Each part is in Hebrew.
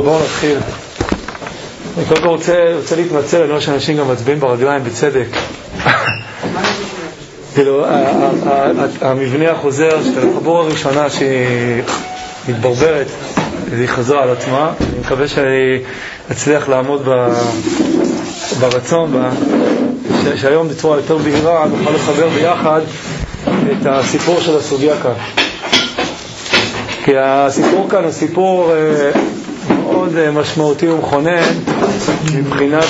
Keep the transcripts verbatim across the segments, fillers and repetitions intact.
בואו נתחיל. אני קודם כל רוצה, רוצה להתנצל, אני רואה שאנשים גם מצביעים ברגליים בצדק. כאילו, המבנה החוזר של החבור הראשונה שהיא מתברברת, היא חזרה על עצמה. אני מקווה שאני אצליח לעמוד ברצון, שהיום בצורה יותר בהירה נוכל לחבר ביחד את הסיפור של הסוגיה כאן. כי הסיפור כאן הוא סיפור מאוד משמעותי ומכונן מבחינת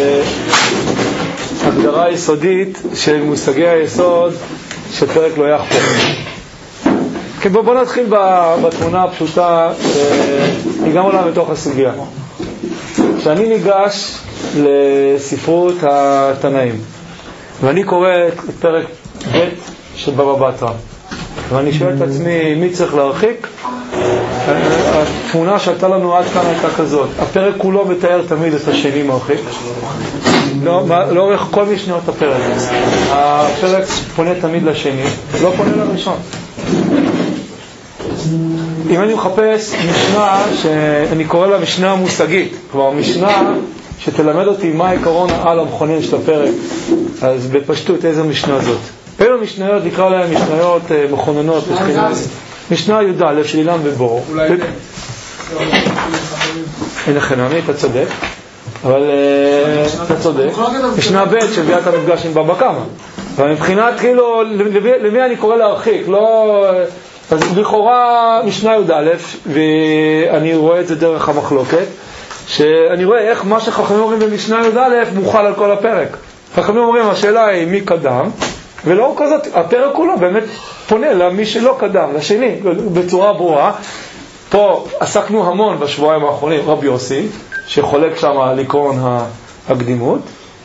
הגדרה יסודית של מושגי היסוד של פרק לא יחפור. כן, בואו בוא נתחיל בתמונה הפשוטה שהגענו לה בתוך הסוגיה. כשאני ניגש לספרות התנאים ואני קורא את פרק ב' של בבא בתרא ואני שואל את עצמי מי צריך להרחיק, התמונה שעלתה לנו עד כאן הייתה כזאת: הפרק כולו מתאר תמיד את השני מרחיק, לא, לאורך כל משניות הפרק הפרק פונה תמיד לשני, לא פונה לראשון. אם אני מחפש משנה שאני קורא לה משנה מושגית, כלומר משנה שתלמד אותי מה העיקרון העל המכונן של הפרק, אז בפשטות איזה משנה זאת? אלו משניות, נקרא להן משניות מכוננות, משנה י' א' של אילן ובור. הנה חנני, אתה צודק, אבל אתה צודק. משנה ב' של ביאת המפגש עם בבא קמא. אבל מבחינת כאילו למי אני קורא להרחיק, לא... אז לכאורה משנה י' א', ואני רואה את זה דרך המחלוקת, שאני רואה איך מה שחכמים אומרים במשנה י' א' מוכל על כל הפרק. חכמים אומרים, השאלה היא מי קדם, ולא כזאת, הפרק כולו באמת פונה למי שלא קדם, לשני, בצורה ברורה. פה עסקנו המון בשבועיים האחרונים, רבי יוסי, שחולק שם על עקרון הקדימות.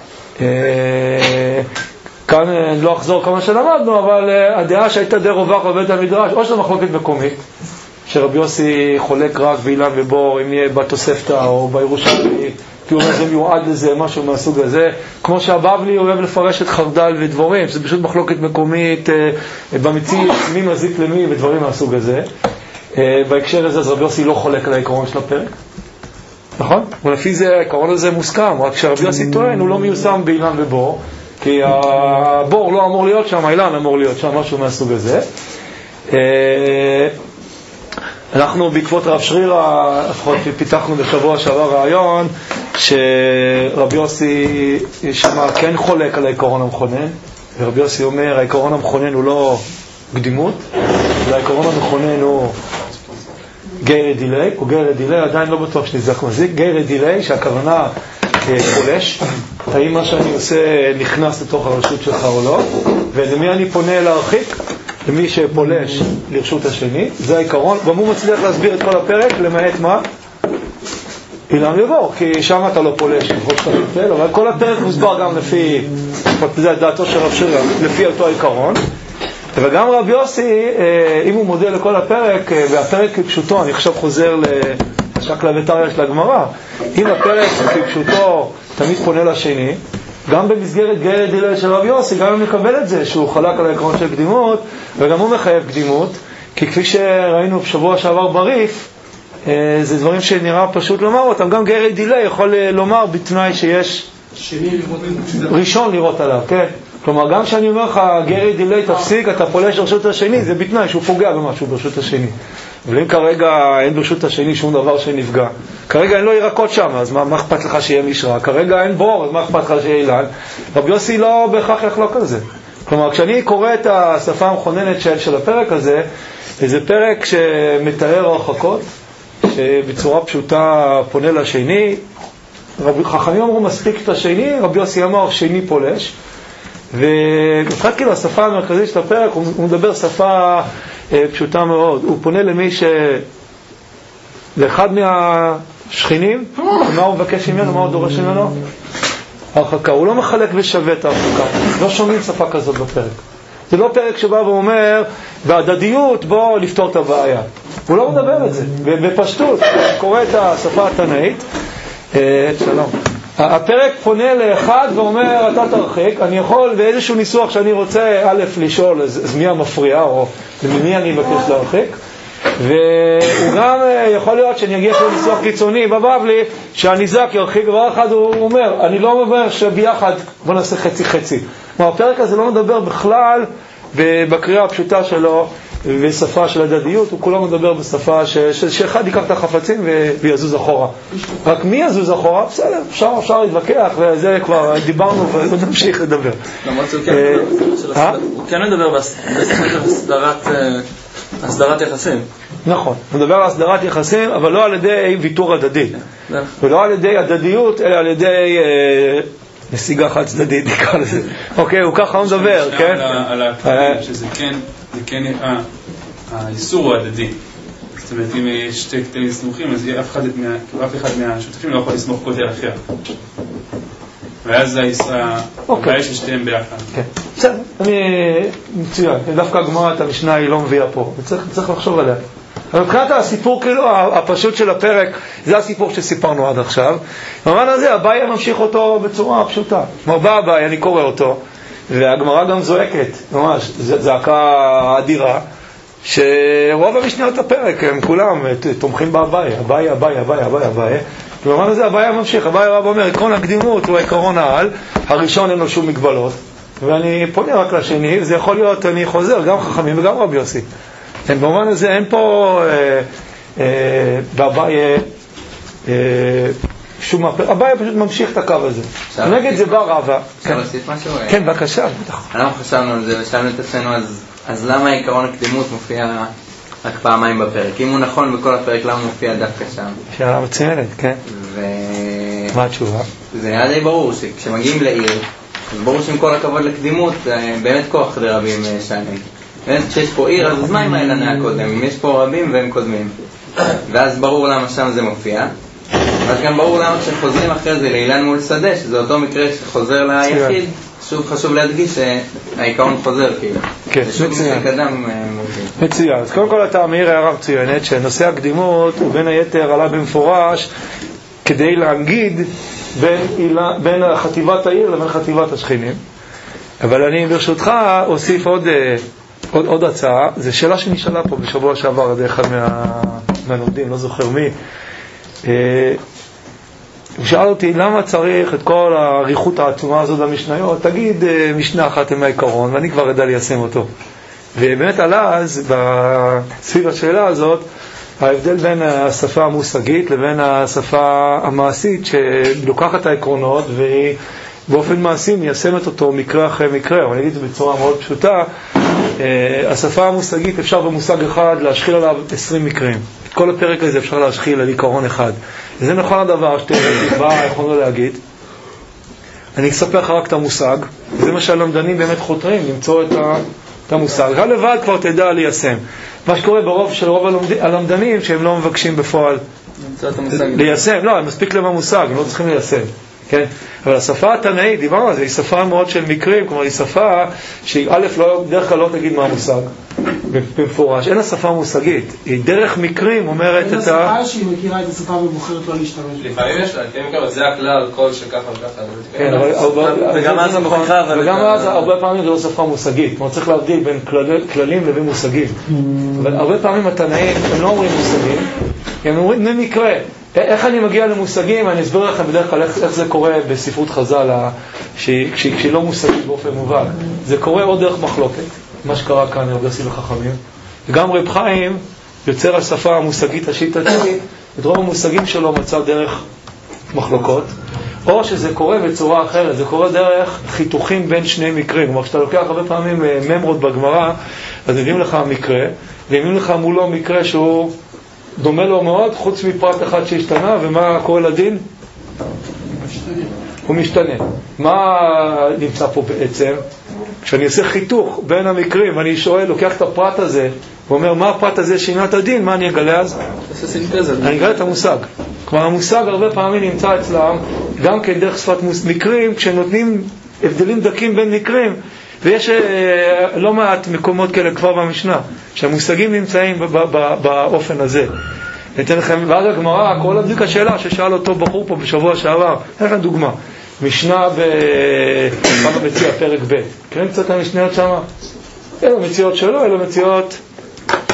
כאן לא אחזור כמה שלמדנו, אבל הדעה שהייתה די רווח בבית המדרש, או של מחלוקת מקומית, שרבי יוסי חולק רק באילן ובור, אם יהיה בתוספתא או בירושלמי, כי הוא אומר זה מיועד לזה, משהו מהסוג הזה. כמו שהבבלי אוהב לפרש את חרדל ודבורים, זה פשוט מחלוקת מקומית במציאות, מי מזיק למי ודברים מהסוג הזה. בהקשר הזה, אז רבי יוסי לא חולק על העיקרון של הפרק, נכון? ולפי זה העיקרון הזה מוסכם, רק שרבי יוסי טוען הוא לא מיושם באילן ובור, כי הבור לא אמור להיות שם, האילן אמור להיות שם, משהו מהסוג הזה. אנחנו בעקבות רב שרירא, לפחות פיתחנו בשבוע שעבר רעיון שרבי יוסי שמה כן חולק על העיקרון המכונן, ורבי יוסי אומר העיקרון המכונן הוא לא קדימות, והעיקרון המכונן הוא גיירי דילי, או גיירי דילי, עדיין לא בטוח שנזק מזיק, גיירי דילי שהכוונה פולש, האם מה שאני עושה נכנס לתוך הרשות שלך או לא, ולמי אני פונה להרחיק? למי שפולש לרשות השני, זה העיקרון. גם הוא מצליח להסביר את כל הפרק, למעט מה? אילן ובור, כי שם אתה לא פולש, אבל כל הפרק מוסבר גם לפי, זה דעתו של רב שרירא, לפי אותו העיקרון. וגם רב יוסי, אם הוא מודה לכל הפרק, והפרק כפשוטו, אני עכשיו חוזר לשקלא וטריא של הגמרא, אם הפרק כפשוטו תמיד פונה לשני, גם במסגרת גיירי דילי של רב יוסי, גם אם נקבל את זה שהוא חלק על העקרון של קדימות, וגם הוא מחייב קדימות, כי כפי שראינו בשבוע שעבר בריף, זה דברים שנראה פשוט לומר אותם. גם גיירי דילי יכול לומר בתנאי שיש ראשון לראות עליו, כן? כלומר, גם שאני אומר לך, גיירי דילי תפסיק, אתה פולש לרשות השני, זה בתנאי שהוא פוגע במשהו ברשות השני. אבל אם כרגע אין ברשות השני שום דבר שנפגע, כרגע אין לו ירקות שם, אז מה, מה אכפת לך שיהיה משרה? כרגע אין בור, אז מה אכפת לך שיהיה אילן? רבי יוסי לא בהכרח יחלוק על זה. כלומר, כשאני קורא את השפה המכוננת של, של הפרק הזה, זה פרק שמתאר הרחקות, שבצורה פשוטה פונה לשני. רבי חכמים אמרו מספיק את השני, רבי יוסי אמר שני פולש, ובפרט כאילו השפה המרכזית של הפרק, הוא, הוא מדבר שפה אה, פשוטה מאוד. הוא פונה למי ש... לאחד מהשכנים, מה הוא מבקש ממנו, מה הוא דורש ממנו? הרחקה. הוא לא מחלק ושווה את ההרחקה. לא שומעים שפה כזאת בפרק. זה לא פרק שבא ואומר, בהדדיות בוא לפתור את הבעיה. הוא לא מדבר את זה. בפשטות, קורא את השפה התנאית. אה, שלום. הפרק פונה לאחד ואומר, אתה תרחיק, אני יכול באיזשהו ניסוח שאני רוצה, א', לשאול, אז מי המפריע, או למי אני מבקש להרחיק, והוא גם יכול להיות שאני אגיע פה ניסוח קיצוני בבבלי, שהניזק ירחיק דבר אחד, הוא אומר, אני לא אומר שביחד בוא נעשה חצי חצי. כלומר, הפרק הזה לא מדבר בכלל בקריאה הפשוטה שלו, בשפה של הדדיות, הוא כולו מדבר בשפה ש... ש... שאחד ייקח את החפצים ו... ויזוז אחורה. רק מי יזוז אחורה? בסדר, אפשר, אפשר להתווכח, וזה כבר דיברנו ונמשיך לדבר. למרות שהוא כן מדבר בהסדרת יחסים. נכון, הוא מדבר על הסדרת יחסים, אבל לא על ידי ויתור הדדי. ולא על ידי הדדיות, אלא על ידי נסיגה חד צדדית, נקרא לזה. אוקיי, הוא ככה הוא מדבר, כן? על הכללים, שזה כן, זה כן, האיסור הוא הדדי. זאת אומרת, אם יש שתי קטעים סמוכים, אז אף אחד מהשותפים לא יכול לסמוך קוטל אחר. ואז הבעיה ששתיהם ביחד. כן, בסדר, אני מצוין. דווקא הגמרא את המשנה היא לא מביאה פה. צריך לחשוב עליה. אבל מבחינת הסיפור כאילו, הפשוט של הפרק, זה הסיפור שסיפרנו עד עכשיו. במובן הזה, הבעיה ממשיך אותו בצורה פשוטה. כלומר, בא הבעיה, אני קורא אותו, והגמרא גם זועקת, ממש, זעקה אדירה, שרוב המשניות הפרק, הם כולם תומכים בהבעיה, הבעיה, הבעיה, הבעיה, הבעיה, הבעיה. במובן הזה, הבעיה ממשיך, הבעיה רב אומר, עקרון הקדימות הוא עקרון העל, הראשון אין לו שום מגבלות, ואני פונה רק לשני, וזה יכול להיות, אני חוזר, גם חכמים וגם רבי יוסי. כן, במובן הזה אין פה בבעיה שום הפרק, הבעיה פשוט ממשיך את הקו הזה. נגד זה בא רבא. אפשר להוסיף משהו? כן, בבקשה. אנחנו חשבנו על זה ושאלנו את עצמנו, אז למה עקרון הקדימות מופיע רק פעמיים בפרק? אם הוא נכון בכל הפרק, למה מופיע דווקא שם? שאלה מצוינת, כן. מה התשובה? זה היה די ברור שכשמגיעים לעיר, אז ברור שעם כל הכבוד לקדימות, זה באמת כוח לרבים שנים. באמת כשיש פה עיר, אז מה אם האלה נהיה קודם? אם יש פה רבים והם קודמים. ואז ברור למה שם זה מופיע. ואז גם ברור למה כשחוזרים אחרי זה לאילן מול שדה, שזה אותו מקרה שחוזר ליחיד, שוב חשוב להדגיש שהעיקרון חוזר כאילו. כן, מצוין. מצוין. אז קודם כל אתה מעיר הערה מצוינת שנושא הקדימות הוא בין היתר עלה במפורש כדי להגיד בין, בין חטיבת העיר לבין חטיבת השכנים. אבל אני ברשותך אוסיף עוד, עוד, עוד הצעה. זו שאלה שנשאלה פה בשבוע שעבר על אחד מה, מהלומדים, לא זוכר מי. הוא שאל אותי למה צריך את כל העריכות העצומה הזאת במשניות, תגיד משנה אחת עם העיקרון ואני כבר ידע ליישם אותו. ובאמת עלה אז בסביב השאלה הזאת ההבדל בין השפה המושגית לבין השפה המעשית שלוקחת את העקרונות והיא באופן מעשי מיישמת אותו מקרה אחרי מקרה. אבל אני אגיד את זה בצורה מאוד פשוטה, השפה המושגית אפשר במושג אחד להשחיל עליו עשרים מקרים. את כל הפרק הזה אפשר להשחיל על עיקרון אחד. וזה נכון הדבר שתקבע, יכולנו להגיד. אני אספר לך רק את המושג, וזה מה שהלמדנים באמת חותרים, למצוא את המושג. רק לבד כבר תדע ליישם. מה שקורה ברוב של רוב הלמדנים, שהם לא מבקשים בפועל ליישם. לא, הם מספיק להם המושג, הם לא צריכים ליישם. כן? אבל השפה התנאית, דיברנו על זה, היא שפה מאוד של מקרים, כלומר היא שפה שהיא א' לא, דרך כלל לא תגיד מה המושג במפורש, אין לה שפה מושגית, היא דרך מקרים אומרת את ה... אין לה שפה שהיא מכירה את השפה ובוחרת לא להשתמש. לפעמים יש לה, לפעמים כמה, זה הכלל, כל שככה וככה. כן, וגם אז המוכיחה, וגם אז הרבה פעמים זה לא שפה מושגית, כלומר צריך להבדיל בין כללים לבין מושגים. אבל הרבה פעמים התנאים, הם לא אומרים מושגים, הם אומרים במקרה. איך אני מגיע למושגים? אני אסביר לכם בדרך כלל איך, איך זה קורה בספרות חז"ל כשהיא לא מושגית באופן מובהק. זה קורה עוד דרך מחלוקת, מה שקרה כאן רבי יוסי וחכמים. וגם רב חיים יוצר השפה המושגית השיטתית, את רוב המושגים שלו מצא דרך מחלוקות, או שזה קורה בצורה אחרת, זה קורה דרך חיתוכים בין שני מקרים. כלומר, כשאתה לוקח הרבה פעמים ממרות בגמרא, אז מביאים לך מקרה, ומביאים לך מולו מקרה שהוא דומה לו מאוד, חוץ מפרט אחד שהשתנה, ומה קורה לדין? הוא משתנה. מה נמצא פה בעצם? כשאני עושה חיתוך בין המקרים, אני שואל, לוקח את הפרט הזה, ואומר, מה הפרט הזה שינה את הדין? מה אני אגלה אז? אני אגלה את המושג. כלומר, המושג הרבה פעמים נמצא אצלם, גם כן דרך שפת מקרים, כשנותנים הבדלים דקים בין מקרים, ויש לא מעט מקומות כאלה כבר במשנה, שהמושגים נמצאים באופן הזה. ניתן לכם, ואז הגמרא, כל הבדיק השאלה ששאל אותו בחור פה בשבוע שעבר, איך דוגמה? משנה בבבא מציעא פרק ב', כן קצת המשניות שמה? אלו מציאות שלו, אלו מציאות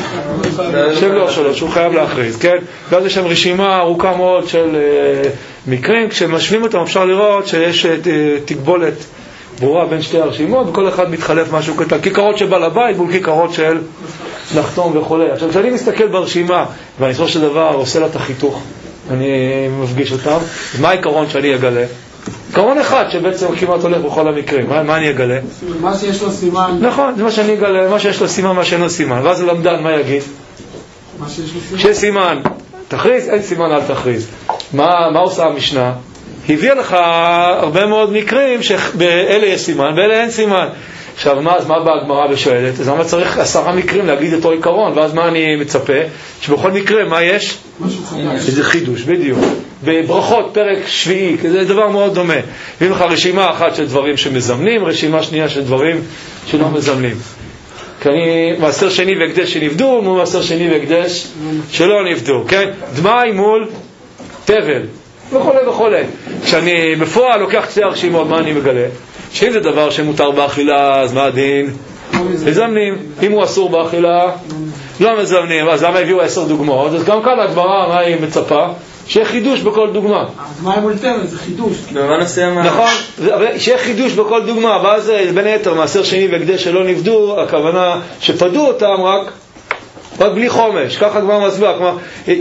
שם לא שלו, שהוא חייב להכריז, כן? ואז יש שם רשימה ארוכה מאוד של מקרים, כשמשווים אותם אפשר לראות שיש תגבולת ברורה בין שתי הרשימות, וכל אחד מתחלף משהו קטן, כיכרות של בעל הבית מול כיכרות של נחתום וכו'. עכשיו, כשאני מסתכל ברשימה, ואני בסופו של דבר עושה לה את החיתוך, אני מפגיש אותם, מה העיקרון שאני אגלה? עיקרון אחד שבעצם כמעט הולך בכל המקרים, מה, מה אני אגלה? מה שיש לו סימן. נכון, זה מה שאני אגלה, מה שיש לו סימן, מה שאין לו סימן. ואז למדן, מה יגיד? מה שיש לו סימן. שיש סימן, תכריז, אין סימן, אל תכריז. מה, מה עושה המשנה? הביאה לך הרבה מאוד מקרים שבאלה יש סימן, באלה אין סימן. עכשיו, מה, אז מה באה הגמרא ושואלת? אז למה צריך עשרה מקרים להגיד אותו עיקרון? ואז מה אני מצפה? שבכל מקרה, מה יש? משהו חדש. איזה חידוש, בדיוק. בברכות, פרק שביעי, זה דבר מאוד דומה. הביא לך רשימה אחת של דברים שמזמנים, רשימה שנייה של דברים שלא מזמנים. כי אני, מעשר שני והקדש שנבדו, מול מעשר שני והקדש שלא נבדו, כן? דמי מול תבל, וכולי וכולי. כשאני בפועל לוקח קצת הרשימות, מה אני מגלה? שאם זה דבר שמותר באכילה, אז מה הדין? מזמנים. אם הוא אסור באכילה, לא מזמנים. אז למה הביאו עשר דוגמאות? אז גם כאן הגמרא, מה היא מצפה? שיהיה חידוש בכל דוגמה. מה הם מולטרת? זה חידוש. נכון, שיהיה חידוש בכל דוגמה. ואז בין היתר, מעשר שני והקדש שלא נבדו, הכוונה שפדו אותם רק רק בלי חומש. ככה כבר מסביר. כלומר,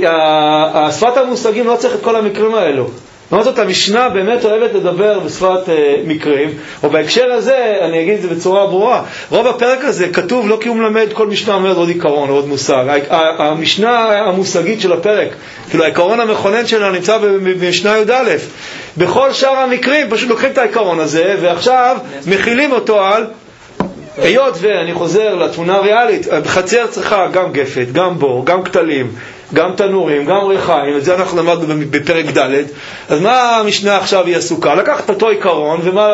השפת המושגים לא צריך את כל המקרים האלו. זאת אומרת, המשנה באמת אוהבת לדבר בשפת אה, מקרים, או בהקשר הזה, אני אגיד את זה בצורה ברורה, רוב הפרק הזה כתוב לא כי הוא מלמד, כל משנה אומרת עוד עיקרון, עוד מושג. המשנה המושגית של הפרק, כאילו העיקרון המכונן שלה נמצא במשנה י' א', בכל שאר המקרים פשוט לוקחים את העיקרון הזה, ועכשיו מכילים אותו על, היות ואני חוזר לתמונה הריאלית, בחצר צריכה גם גפת, גם בור, גם כתלים, גם תנורים, גם ריחיים, את זה אנחנו למדנו בפרק ד'. אז מה המשנה עכשיו היא עסוקה? לקחת אותו עיקרון, ומה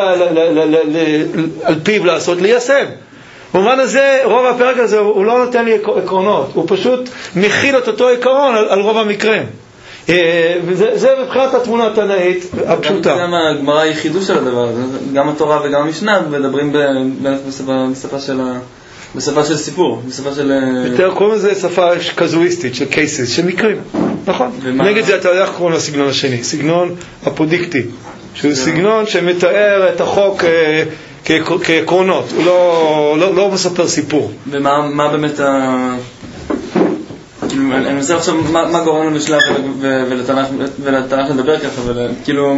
על פיו לעשות? ליישם. במובן הזה, רוב הפרק הזה הוא לא נותן לי עקרונות, הוא פשוט מכיל את אותו עיקרון על, על רוב המקרים. וזה זה מבחינת התמונה התנאית הפשוטה. גם הגמרא היא חידוש של הדבר, גם התורה וגם המשנה מדברים בשפה של ה... בשפה של סיפור, בשפה של... יותר קוראים לזה שפה קזואיסטית, של קייסס, של מקרים, נכון? נגד זה אתה יודע איך קוראים לסגנון השני, סגנון אפודיקטי, שהוא סגנון שמתאר את החוק כעקרונות, הוא לא מספר סיפור. ומה באמת ה... אני מנסה עכשיו מה גורם לנו בשלב ולתנ"ך לדבר ככה, וכאילו...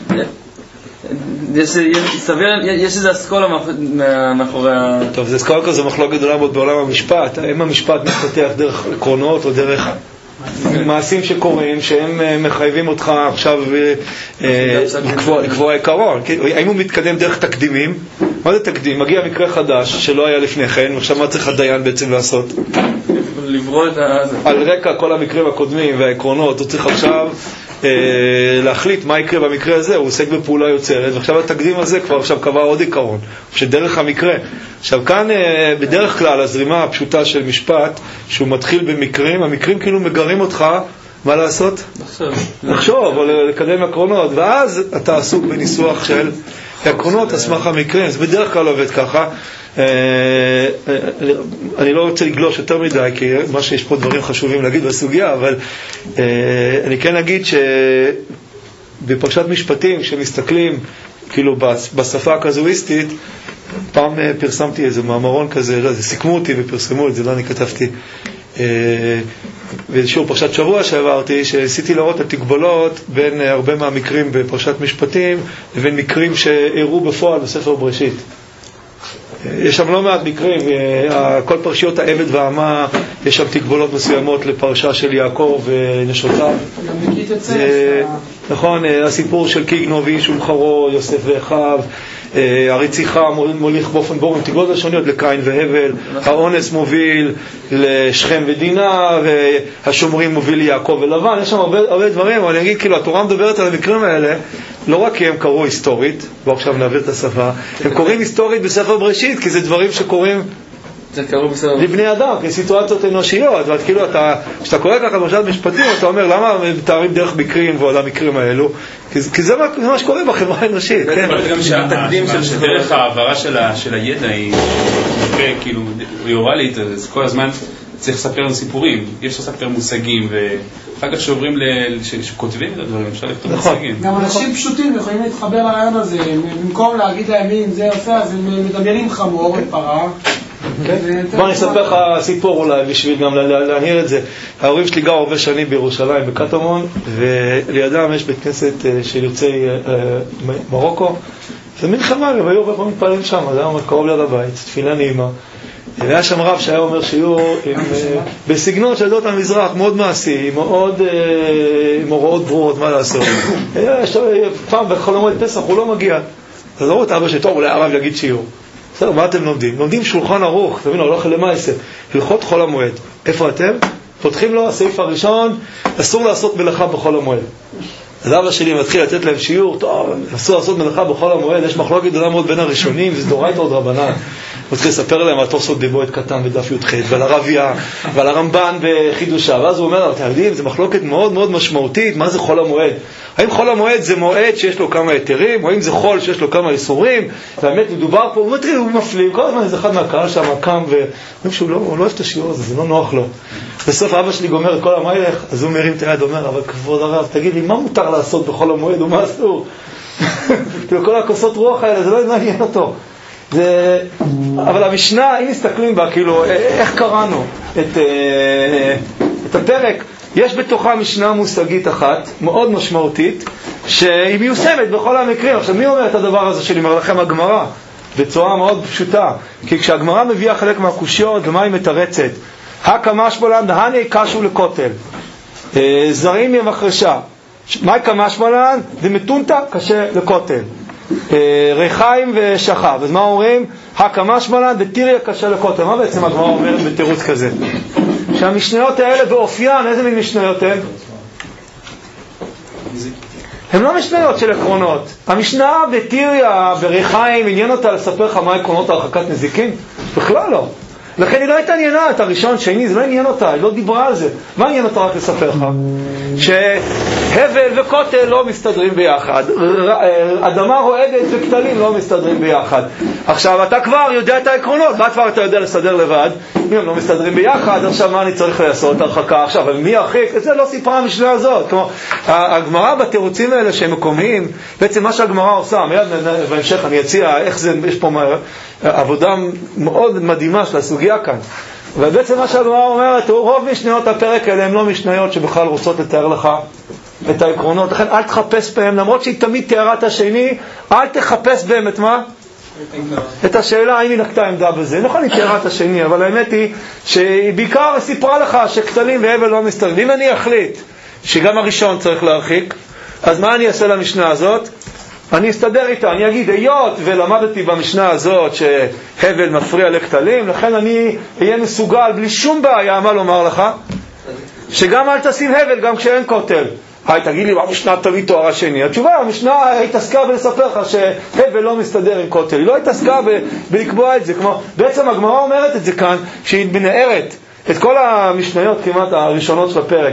יש איזה אסכולה מאחורי ה... טוב, זה אסכולה כזו מחלוקת גדולה מאוד בעולם המשפט. האם המשפט מתפתח דרך עקרונות או דרך מעשים שקורים שהם מחייבים אותך עכשיו לקבוע עיקרון? האם הוא מתקדם דרך תקדימים? מה זה תקדים? מגיע מקרה חדש שלא היה לפני כן, ועכשיו מה צריך הדיין בעצם לעשות? לברוא את ה... על רקע כל המקרים הקודמים והעקרונות, הוא צריך עכשיו להחליט מה יקרה במקרה הזה, הוא עוסק בפעולה יוצרת, ועכשיו התקדים הזה כבר עכשיו קבע עוד עיקרון, שדרך המקרה. עכשיו כאן בדרך כלל הזרימה הפשוטה של משפט, שהוא מתחיל במקרים, המקרים כאילו מגרים אותך, מה לעשות? לחשוב. לחשוב, או לקדם עקרונות, ואז אתה עסוק בניסוח של עקרונות, אסמך המקרים. זה בדרך כלל עובד ככה. אני לא רוצה לגלוש יותר מדי, כי מה שיש פה דברים חשובים להגיד בסוגיה, אבל אני כן אגיד שבפרשת משפטים, כשמסתכלים כאילו בשפה הקזואיסטית, פעם פרסמתי איזה מאמרון כזה, לא, זה סיכמו אותי ופרסמו את זה, לא אני כתבתי, ואיזשהו פרשת שבוע שעברתי, שעשיתי לראות את התגבולות בין הרבה מהמקרים בפרשת משפטים לבין מקרים שאירעו בפועל בספר בראשית. יש שם לא מעט מקרים, כל פרשיות העבד והאמה, יש שם תגבולות מסוימות לפרשה של יעקב ונשותיו. נכון, הסיפור של קיגנו ואיש ומחרו, יוסף ואחיו, הרציחה מוליך באופן ברור, תגבולות לשוניות לקין והבל, האונס מוביל לשכם ודינה, והשומרים מוביל ליעקב ולבן. יש שם הרבה, הרבה דברים, אבל אני אגיד, כאילו, התורה מדברת על המקרים האלה, לא רק כי הם קראו היסטורית, בואו עכשיו נעביר את השפה, הם קוראים היסטורית בספר בראשית, כי זה דברים שקוראים לבני אדם, כסיטואציות אנושיות. ואת כאילו, כשאתה קורא ככה בפרשת משפטים, אתה אומר, למה מתארים דרך מקרים ועל המקרים האלו? כי זה מה שקורה בחברה האנושית. אבל גם שהתקדים של דרך העברה של הידע היא כאילו אוריאלית, אז כל הזמן צריך לספר סיפורים, יש לספר מושגים, ואחר כך שעוברים, שכותבים את הדברים, אפשר לכתוב מושגים. גם אנשים פשוטים יכולים להתחבר לרעיון הזה, במקום להגיד להם אם זה עושה, אז הם מדמיינים חמור, פרה. בוא אני אספר לך סיפור אולי בשביל גם להנהיר את זה. ההורים שלי גרו הרבה שנים בירושלים בקטמון, ולידם יש בית כנסת של יוצאי מרוקו. זה מלחמה, הם היו הרבה מתפעלים שם, זה היה קרוב ליד הבית, תפילה נעימה. והיה שם רב שהיה אומר שיעור בסגנון של עדות המזרח, מאוד מעשי, מאוד עם הוראות ברורות, מה לעשות. פעם בחול המועד פסח הוא לא מגיע. אז אמרו את אבא שטוב, אולי הרב יגיד שיעור. בסדר, מה אתם לומדים? לומדים שולחן ערוך, תבינו, הולך למעשה, הלכות חול המועד. איפה אתם? פותחים לו, הסעיף הראשון, אסור לעשות מלאכה בחול המועד. אז אבא שלי מתחיל לתת להם שיעור, טוב, אסור לעשות מלאכה בחול המועד, יש מחלוקת גדולה מאוד בין הראשונים, וזה דורייתא עוד רבנן. הוא מתחיל לספר להם על תוספות במועד קטן בדף י"ח, ועל הרבייה, ועל הרמב"ן בחידושה, ואז הוא אומר, אתם יודעים, זה מחלוקת מאוד מאוד משמעותית, מה זה חול המועד? האם חול המועד זה מועד שיש לו כמה היתרים, או האם זה חול שיש לו כמה איסורים? והאמת מדובר פה, הוא מתחיל, הוא מפלים, כל הזמן איזה אחד מהקהל שם קם, ואומרים שהוא לא, הוא לא אוהב את השיעור הזה, זה לא נוח לו. בסוף אבא שלי גומר את כל המלך, אז הוא מרים את היד, אומר, אבל כבוד הרב, תגיד לי, מה מותר לעשות בחול המועד ומה אסור? כאילו כל הכוסות רוח האלה, זה לא מעניין אותו. זה... אבל המשנה, אם מסתכלים בה, כאילו, איך קראנו את, את הפרק, יש בתוכה משנה מושגית אחת, מאוד משמעותית, שהיא מיושמת בכל המקרים. עכשיו, מי אומר את הדבר הזה שאני אומר לכם? הגמרא, בצורה מאוד פשוטה. כי כשהגמרא מביאה חלק מהקושיות, ומה היא מתרצת? הקמש בולן, דהני קשו לכותל. זרים ימחרשה. מה קמש בולן? זה מתונתה קשה לכותל. ריחיים ושחב. אז מה אומרים? הקמש בולן, דתיריה קשה לכותל. מה בעצם הגמרא אומרת בתירוץ כזה? שהמשניות האלה באופיין, איזה מין משניות הן? הן לא משניות של עקרונות. המשנה בטיריה, בריחיים, עניין אותה לספר לך מה עקרונות הרחקת נזיקין? בכלל לא. לכן היא לא התעניינה, את הראשון, שני, זה לא עניין אותה, היא לא דיברה על זה. מה עניין אותה רק לספר לך? שהבל וכותל לא מסתדרים ביחד, אדמה רועדת וכתלים לא מסתדרים ביחד. עכשיו אתה כבר יודע את העקרונות, מה כבר אתה יודע לסדר לבד? אם הם לא מסתדרים ביחד, עכשיו מה אני צריך לעשות? הרחקה עכשיו, אבל מי ירחיק? את זה לא סיפרה המשנה הזאת. כלומר, הגמרא בתירוצים האלה שהם מקומיים, בעצם מה שהגמרא עושה, מיד בהמשך אני אציע איך זה, יש פה עבודה מאוד מדהימה של הסוגיה כאן. ובעצם מה שהגמרא אומרת, רוב משניות הפרק האלה הם לא משניות שבכלל רוצות לתאר לך את העקרונות, לכן אל תחפש בהם, למרות שהיא תמיד תיארה את השני, אל תחפש בהם את מה? את השאלה האם היא נקטה עמדה בזה. נכון, היא תיארה את השני, אבל האמת היא שהיא בעיקר סיפרה לך שכתלים והבל לא מסתדרים. אם אני אחליט שגם הראשון צריך להרחיק, אז מה אני אעשה למשנה הזאת? אני אסתדר איתה, אני אגיד, היות ולמדתי במשנה הזאת שהבל מפריע לכתלים, לכן אני אהיה מסוגל בלי שום בעיה, מה לומר לך? שגם אל תשים הבל גם כשאין כותל. היי, תגיד לי, המשנה תביא תואר השני. התשובה, המשנה התעסקה בלספר לך שהבל לא מסתדר עם כותל. היא לא התעסקה ב- בלקבוע את זה. כמו, בעצם הגמרא אומרת את זה כאן, שהיא מנערת את כל המשניות כמעט הראשונות של הפרק.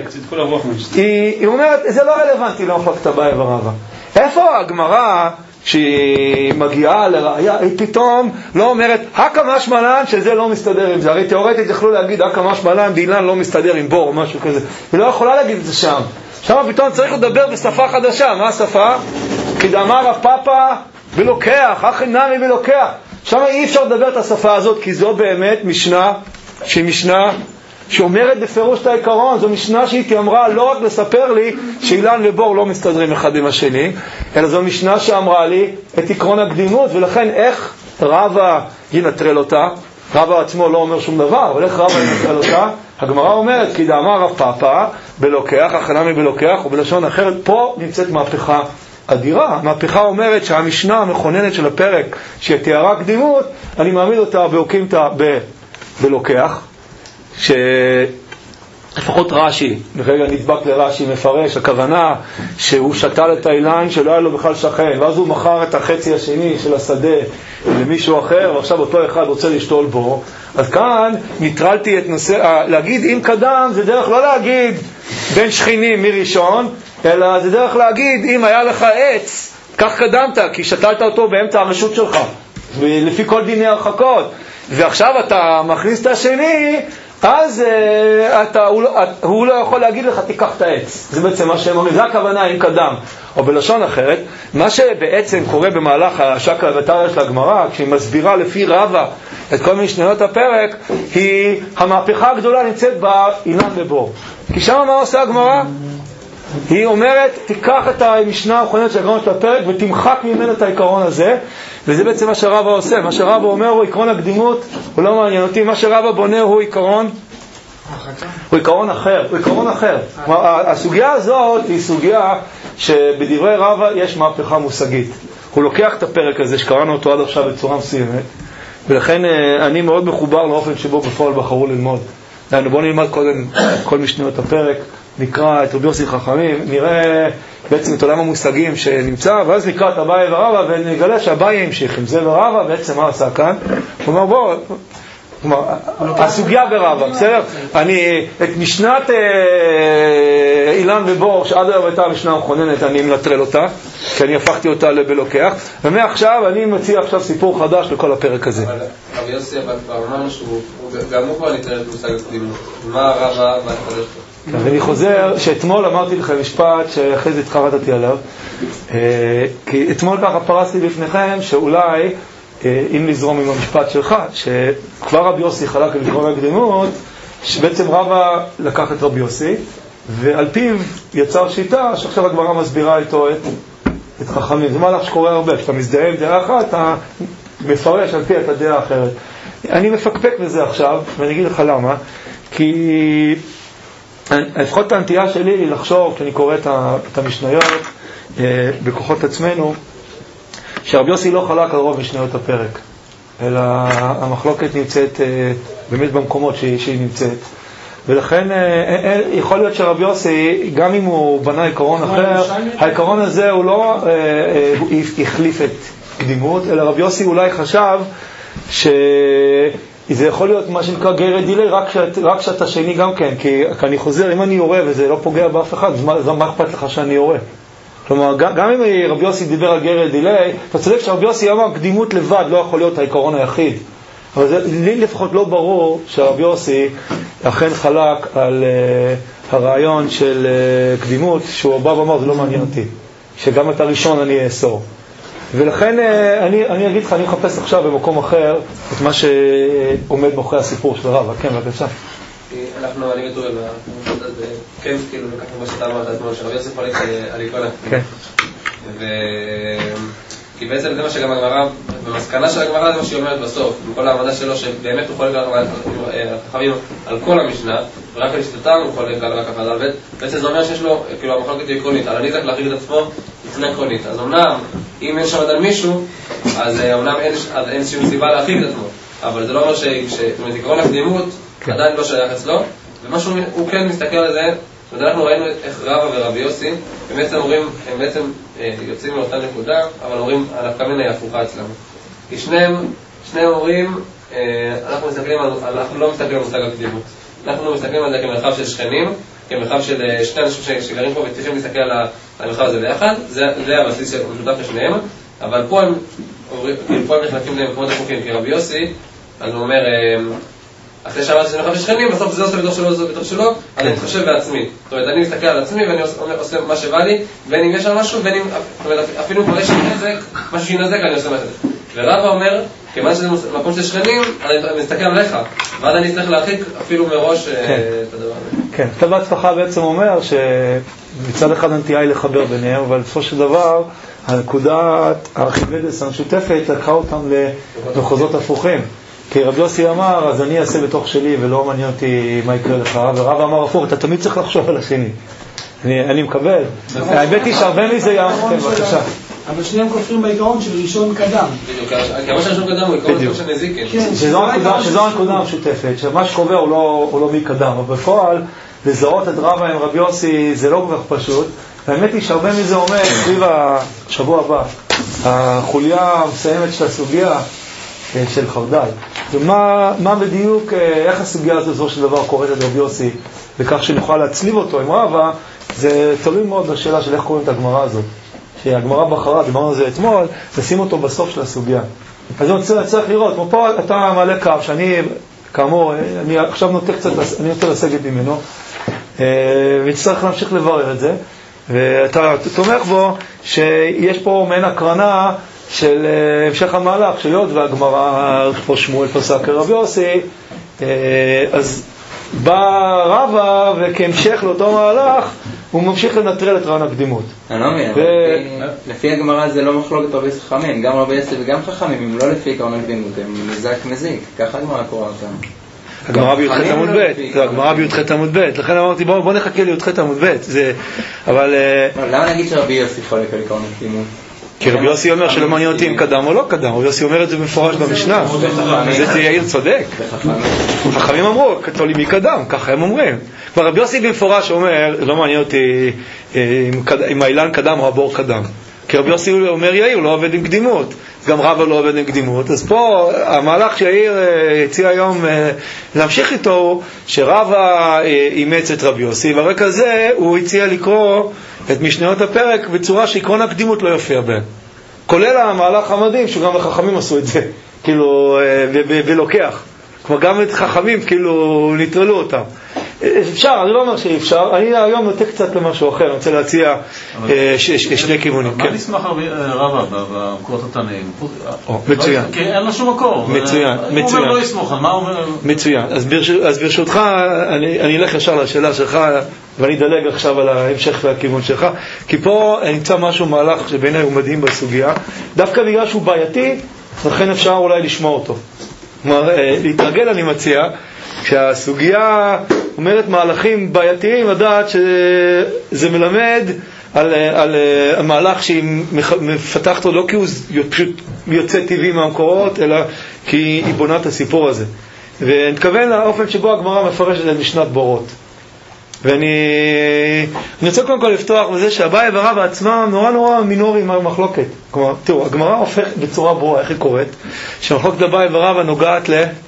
היא, היא אומרת, זה לא רלוונטי למחלקת אביי ורבא. איפה הגמרא שהיא מגיעה לראיה, היא פתאום לא אומרת, הקמש מלן שזה לא מסתדר עם זה. הרי תיאורטית יכלו להגיד, הקמש מלן דילן לא מסתדר עם בור או משהו כזה. היא לא יכולה להגיד את זה שם. שם פתאום צריך לדבר בשפה חדשה. מה השפה? כי דאמר הפאפה בלוקח, אחי נמי בלוקח. שם אי אפשר לדבר את השפה הזאת, כי זו באמת משנה שהיא משנה שאומרת בפירוש את העיקרון. זו משנה שהיא אמרה לא רק לספר לי שאילן ובור לא מסתדרים אחד עם השני, אלא זו משנה שאמרה לי את עקרון הקדימות. ולכן איך רבא ינטרל אותה? רבא עצמו לא אומר שום דבר, אבל איך רבא ינטרל אותה? הגמרא אומרת כי דאמר רב פאפה בלוקח, החנמי בלוקח, ובלשון אחרת פה נמצאת מהפכה אדירה. המהפכה אומרת שהמשנה המכוננת של הפרק שתיארה קדימות, אני מעמיד אותה באוקימתא ב- בלוקח, שלפחות רש"י, ברגע נדבק לרש"י מפרש, הכוונה שהוא שתל את האילן שלא היה לו בכלל שכן, ואז הוא מכר את החצי השני של השדה למישהו אחר, ועכשיו אותו אחד רוצה לשתול בו. אז כאן נטרלתי את נושא, להגיד אם קדם זה דרך לא להגיד בין שכנים מראשון, אלא זה דרך להגיד אם היה לך עץ, כך קדמת, כי שתלת אותו באמצע הרשות שלך, לפי כל דיני הרחקות. ועכשיו אתה מכניס את השני, אז uh, אתה, הוא, לא, הוא לא יכול להגיד לך תיקח את העץ. זה בעצם מה שהם אומרים, זה הכוונה אם קדם. או בלשון אחרת, מה שבעצם קורה במהלך השקלא וטריא של הגמרא, כשהיא מסבירה לפי רבא את כל משניות הפרק, היא המהפכה הגדולה נמצאת באילן ובור. כי שם מה עושה הגמרא? היא אומרת, תיקח את המשנה האחרונה של הגמרא של הפרק ותמחק ממנו את העיקרון הזה, וזה בעצם מה שרבא עושה. מה שרבא אומר הוא עיקרון הקדימות, הוא לא מעניין אותי. מה שרבא בונה הוא עיקרון הוא עיקרון אחר, הוא עיקרון אחר. הסוגיה הזאת היא סוגיה שבדברי רבא יש מהפכה מושגית. הוא לוקח את הפרק הזה שקראנו אותו עד עכשיו בצורה מסוימת, ולכן אני מאוד מחובר לאופן שבו בפועל בחרו ללמוד. בואו נלמד קודם כל משניות הפרק, נקרא את רבי יוסי חכמים, נראה בעצם את עולם המושגים שנמצא, ואז נקרא את אביי ורבא ונגלה שאביי המשיך עם זה ורבא בעצם מה עשה כאן. הוא אומר בואו, הסוגיה ברבא, בסדר? אני, את משנת אילן ובור, שעד היום הייתה המשנה המכוננת, אני מנטרל אותה, כי אני הפכתי אותה לבלוקח, ומעכשיו אני מציע עכשיו סיפור חדש לכל הפרק הזה. אבל רבי יוסי אמרנו שהוא, גם הוא כבר נטרל את מושג הקדימות. מה רבא והתחדש פה? ואני חוזר שאתמול אמרתי לכם משפט שאחרי זה התחרטתי עליו, כי אתמול ככה פרסתי בפניכם שאולי אם לזרום עם המשפט שלך, שכבר רבי יוסי חלק לקרוא הקדימות, שבעצם רבא לקח את רבי יוסי, ועל פיו יצר שיטה שעכשיו הגמרא מסבירה איתו את, את חכמים. זה מהלך שקורה הרבה, כשאתה מזדהה עם דעה אחת, אתה מפרש על פי את הדעה האחרת. אני מפקפק בזה עכשיו, ואני אגיד לך למה, כי לפחות הנטייה שלי היא לחשוב, כשאני קורא את המשניות בכוחות עצמנו, שרבי יוסי לא חלק על רוב משניות הפרק, אלא המחלוקת נמצאת באמת במקומות שהיא, שהיא נמצאת. ולכן יכול להיות שרבי יוסי, גם אם הוא בנה עיקרון אחר, העיקרון הזה הוא לא הוא החליף את קדימות, אלא רבי יוסי אולי חשב שזה יכול להיות מה שנקרא גרד דילי, רק שאת, רק שאתה שני גם כן, כי אני חוזר, אם אני יורה וזה לא פוגע באף אחד, אז מה, מה אכפת לך שאני יורה? כלומר, גם אם רבי יוסי דיבר על גרד דילי, אתה צודק שרבי יוסי אמר קדימות לבד לא יכול להיות העיקרון היחיד. אבל זה, לי לפחות לא ברור שרבי יוסי אכן חלק על uh, הרעיון של uh, קדימות, שהוא בא ואמר זה לא מעניין אותי, שגם את הראשון אני אאסור. ולכן uh, אני, אני אגיד לך, אני מחפש עכשיו במקום אחר את מה שעומד מאחורי הסיפור של רבא. כן, בבקשה. אנחנו, אני מדבר, כן, כאילו, לקחנו מה שאתה אמרת, שרבי יוסי חולק על עיקרון הקדימות. כי בעצם זה מה שגם הגמרא, במסקנה של הגמרא זה מה שהיא אומרת בסוף, בכל העמדה שלו שבאמת הוא חולק על החכמים על כל המשנה, ורק על השתתם הוא חולק על רק אחד על בית, בעצם זה אומר שיש לו, כאילו המחלוקת היא עקרונית, על הניזק להחריג את עצמו לפני עקרונית. אז אמנם, אם יש שם על מישהו, אז אמנם אין שום סיבה להחריג את עצמו, אבל זה לא אומר שעקרון הקדימות עדיין לא שייך אצלו, ומשהו הוא כן מסתכל על זה. אנחנו ראינו איך רבא ורבי יוסי, הם בעצם אומרים, הם בעצם יוצאים מאותה נקודה, אבל אומרים, הנפקא מינה היא הפוכה אצלנו. כי שניהם, שניהם אומרים, אנחנו מסתכלים על, אנחנו לא מסתכלים על מושג הקדימות. אנחנו מסתכלים על זה כמרחב של שכנים, כמרחב של שני אנשים שגרים פה וצריכים להסתכל על המרחב הזה ביחד, זה, זה הבסיס של משותף לשניהם, אבל פה הם, פה הם נחלקים למקומות הפוכים, כי רבי יוסי, אז הוא אומר, אחרי שאמרתי שזה מרחב של שכנים, בסוף זה עושה בתוך שלו, זה בתוך שלו, אז אני מתחשב בעצמי. זאת אומרת, אני מסתכל על עצמי ואני עושה מה שבא לי, בין אם יש על משהו, בין אם, אפילו כבר יש נזק, משהו שינזק, אני עושה מה שזה. ורבא אומר, כיוון שזה מקום של שכנים, אני מסתכל עליך, ואז אני צריך להרחיק אפילו מראש את הדבר הזה. כן, כתב ההצלחה בעצם אומר שמצד אחד הנטייה היא לחבר ביניהם, אבל בסופו של דבר, הנקודת הארכימדס המשותפת לקחה אותם למחוזות הפוכים. כי רבי יוסי אמר, אז אני אעשה בתוך שלי ולא מעניין אותי מה יקרה לך, ורבא אמר הפוך, אתה תמיד צריך לחשוב על השני. אני, אני מקבל. האמת היא שהרבה מזה יעמוד, כן, בבקשה. אבל שניהם כופרים בעיקרון של ראשון קדם. בדיוק, כמה שהראשון קדם הוא עיקרון של נזיקין. שזו הנקודה המשותפת, שמה שקובע הוא לא, הוא לא מי קדם, אבל בפועל, לזהות את רבא עם רבי יוסי זה לא כל כך פשוט. האמת היא שהרבה מזה אומר, סביב השבוע הבא, החוליה המסיימת של הסוגיה, של חרדל. ומה מה בדיוק, איך הסוגיה הזו זו של דבר קוראת את רבי יוסי, וכך שנוכל להצליב אותו עם רבא, זה תלוי מאוד בשאלה של איך קוראים את הגמרא הזאת. שהגמרא בחרה, דיברנו על זה אתמול, נשים אותו בסוף של הסוגיה. אז אני צריך לראות, פה אתה מעלה קו, שאני כאמור, אני עכשיו נוטה קצת, אני נוטה לסגת ממנו, וצריך להמשיך לברר את זה, ואתה תומך בו שיש פה מעין הקרנה של המשך המהלך, שיות והגמרא, פה שמואל פסק כרבי יוסי, אז בא רבא וכהמשך לאותו מהלך הוא ממשיך לנטרל את רעיון הקדימות. אני לא מבין, לפי הגמרא זה לא מחלוקת הרבה חכמים, גם רבי יוסי וגם חכמים, אם לא לפי עקרון הקדימות, הם מזק מזיק, ככה הגמרא קורא אותם. הגמרא בי"ח עמוד ב', הגמרא בי"ח עמוד ב', לכן אמרתי בוא נחכה לי"ח עמוד ב', אבל... למה נגיד שרבי יוסי חולק על עקרון הקדימות? כי רבי יוסי אומר שלא מעניין אותי אם קדם או לא קדם, רבי יוסי אומר את זה במפורש במשנה, זה יאיר צודק. החכמים אמרו, תולי מי קדם, ככה הם אומרים. כבר רבי יוסי במפורש אומר, לא מעניין אותי אם האילן קדם או הבור קדם. כי רבי יוסי אומר יאיר, לא עובד עם קדימות, גם רבא לא עובד עם קדימות. אז פה המהלך שיאיר הציע היום להמשיך איתו הוא שרבא אימץ את רבי יוסי, והרקע הזה הוא הציע לקרוא את משניות הפרק בצורה שעקרון הקדימות לא יופיע בהם, כולל המהלך המדהים שגם החכמים עשו את זה כאילו ולוקח, כלומר גם את חכמים כאילו נטרלו אותם. אפשר, אני לא אומר שאי אפשר, אני היום נוטה קצת למשהו אחר, אני רוצה להציע שני כיוונים. מה נסמך רבא במקורות התנאים? מצוין. כי אין לו שום מקור. מצוין, מצוין. הוא אומר לא יסמוך, מה הוא אומר? מצוין. אז ברשותך, אני אלך ישר לשאלה שלך, ואני אדלג עכשיו על ההמשך והכיוון שלך, כי פה נמצא משהו מהלך שבעיניי הוא מדהים בסוגיה, דווקא בגלל שהוא בעייתי, לכן אפשר אולי לשמוע אותו. כלומר, להתרגל אני מציע, כשהסוגיה אומרת מהלכים בעייתיים, לדעת שזה מלמד על, על המהלך שהיא מפתחת אותו, לא כי הוא פשוט יוצא טבעי מהמקורות, אלא כי היא בונה את הסיפור הזה. ונתכוון לאופן שבו הגמרא מפרשת את משנת בורות. ואני אני רוצה קודם כל לפתוח בזה שהבאי ורבא עצמם נורא נורא מינוריים מהמחלוקת. כלומר, תראו, הגמרא הופכת בצורה ברורה, איך היא קוראת? שמחלוקת הבאי ורבא נוגעת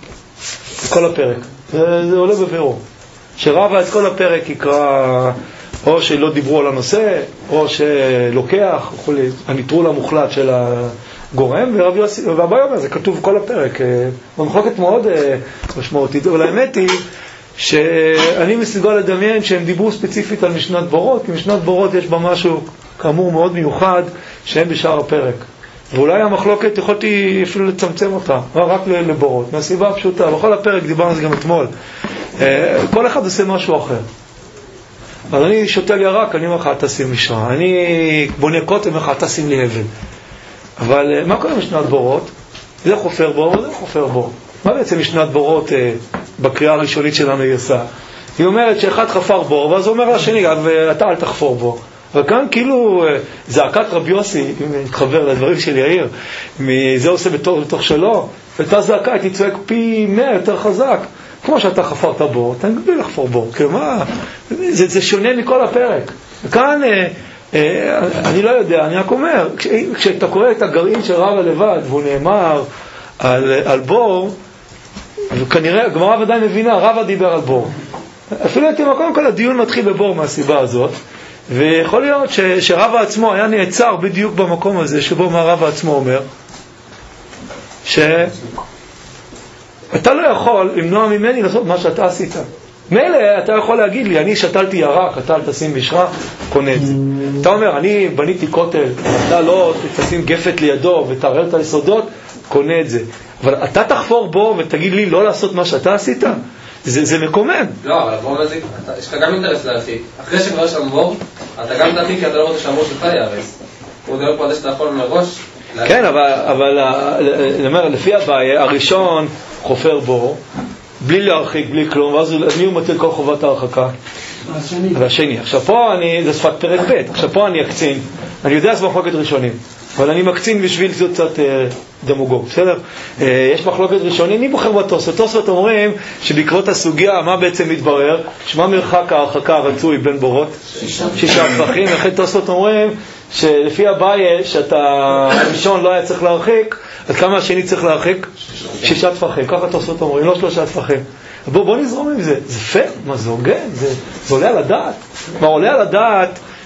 לכל הפרק. זה, זה עולה בבירור. שרבא את כל הפרק יקרא או שלא דיברו על הנושא, או שלוקח, הניטרול המוחלט של הגורם, ורבי יוסי, והבאי אומר, זה כתוב כל הפרק. במחלוקת מאוד משמעותית, אבל האמת היא שאני מסוגל לדמיין שהם דיברו ספציפית על משנת בורות, כי משנת בורות יש בה משהו כאמור מאוד מיוחד שהם בשאר הפרק. ואולי המחלוקת יכולתי אפילו לצמצם אותה, רק לבורות, מהסיבה הפשוטה. בכל הפרק דיברנו על זה גם אתמול. כל אחד עושה משהו אחר. אז אני שותה לי ירק, אני אומר לך, תשים משרה. אני בונה קוטם, אומר לך, תשים לי הבל. אבל מה קורה משנת בורות? זה חופר בור, זה חופר בור. מה בעצם משנת בורות בקריאה הראשונית שלנו היא עושה? היא אומרת שאחד חפר בור, ואז הוא אומר לשני, אתה אל תחפור בור. וכאן כאילו זעקת רבי יוסי, אם נתחבר לדברים של יאיר, מזה עושה בתוך, בתוך שלו, ואתה זעקה, הייתי צועק פי מאה יותר חזק. כמו שאתה חפרת בור, אתה נגביל לחפור בור. כלומר, זה, זה שונה מכל הפרק. וכאן, אה, אה, אני לא יודע, אני רק אומר, כש, כשאתה קורא את הגרעין של רבא לבד, והוא נאמר על, על בור, וכנראה, גמרא ודאי מבינה, רבא דיבר על בור. אפילו הייתי מקום כל הדיון מתחיל בבור מהסיבה הזאת, ויכול להיות ש, שרבא עצמו היה נעצר בדיוק במקום הזה, שבו מה רבא עצמו אומר, ש... אתה לא יכול למנוע ממני לעשות מה שאתה עשית. מילא אתה יכול להגיד לי, אני שתלתי ירק, אתה אל תשים בשרה, קונה את זה. אתה אומר, אני בניתי כותל, אתה לא תשים גפת לידו ותערער את היסודות, קונה את זה. אבל אתה תחפור בו ותגיד לי לא לעשות מה שאתה עשית? זה, זה מקומם. לא, אבל הבור מזיק, יש לך גם אינטרס להרחיק. אחרי שכבר יש שם בור, אתה גם תרחיק כי אתה לא רוצה שהבור שלך יארס. הוא דרך פה על זה שאתה יכול מראש. כן, אבל, אבל למר, לפי הבעיה, הראשון חופר בור, בלי להרחיק, בלי כלום, ואז מי הוא מטיל כל חובת ההרחקה? השני. והשני. עכשיו פה אני, זה שפת פרק ב', עכשיו פה אני אקצין, אני יודע שזה מחלוקת ראשונים, אבל אני מקצין בשביל זה קצת אה, דמוגוג, בסדר? אה, יש מחלוקת ראשונים, אני בוחר בתוספות. תוספות אומרים שבעקבות הסוגיה, מה בעצם מתברר? שמה מרחק ההרחקה הרצוי בין בורות? שישה טפחים. לכן תוספות אומרים שלפי הבעיה שאתה הראשון לא היה צריך להרחיק, אז כמה השני צריך להרחיק? שישה טפחים. ככה תוספות אומרים, לא שלושה טפחים. בוא, בוא נזרום עם זה. זה פייר, מה זה הוגן? זה, זה עולה על הדעת. מה עולה על הדעת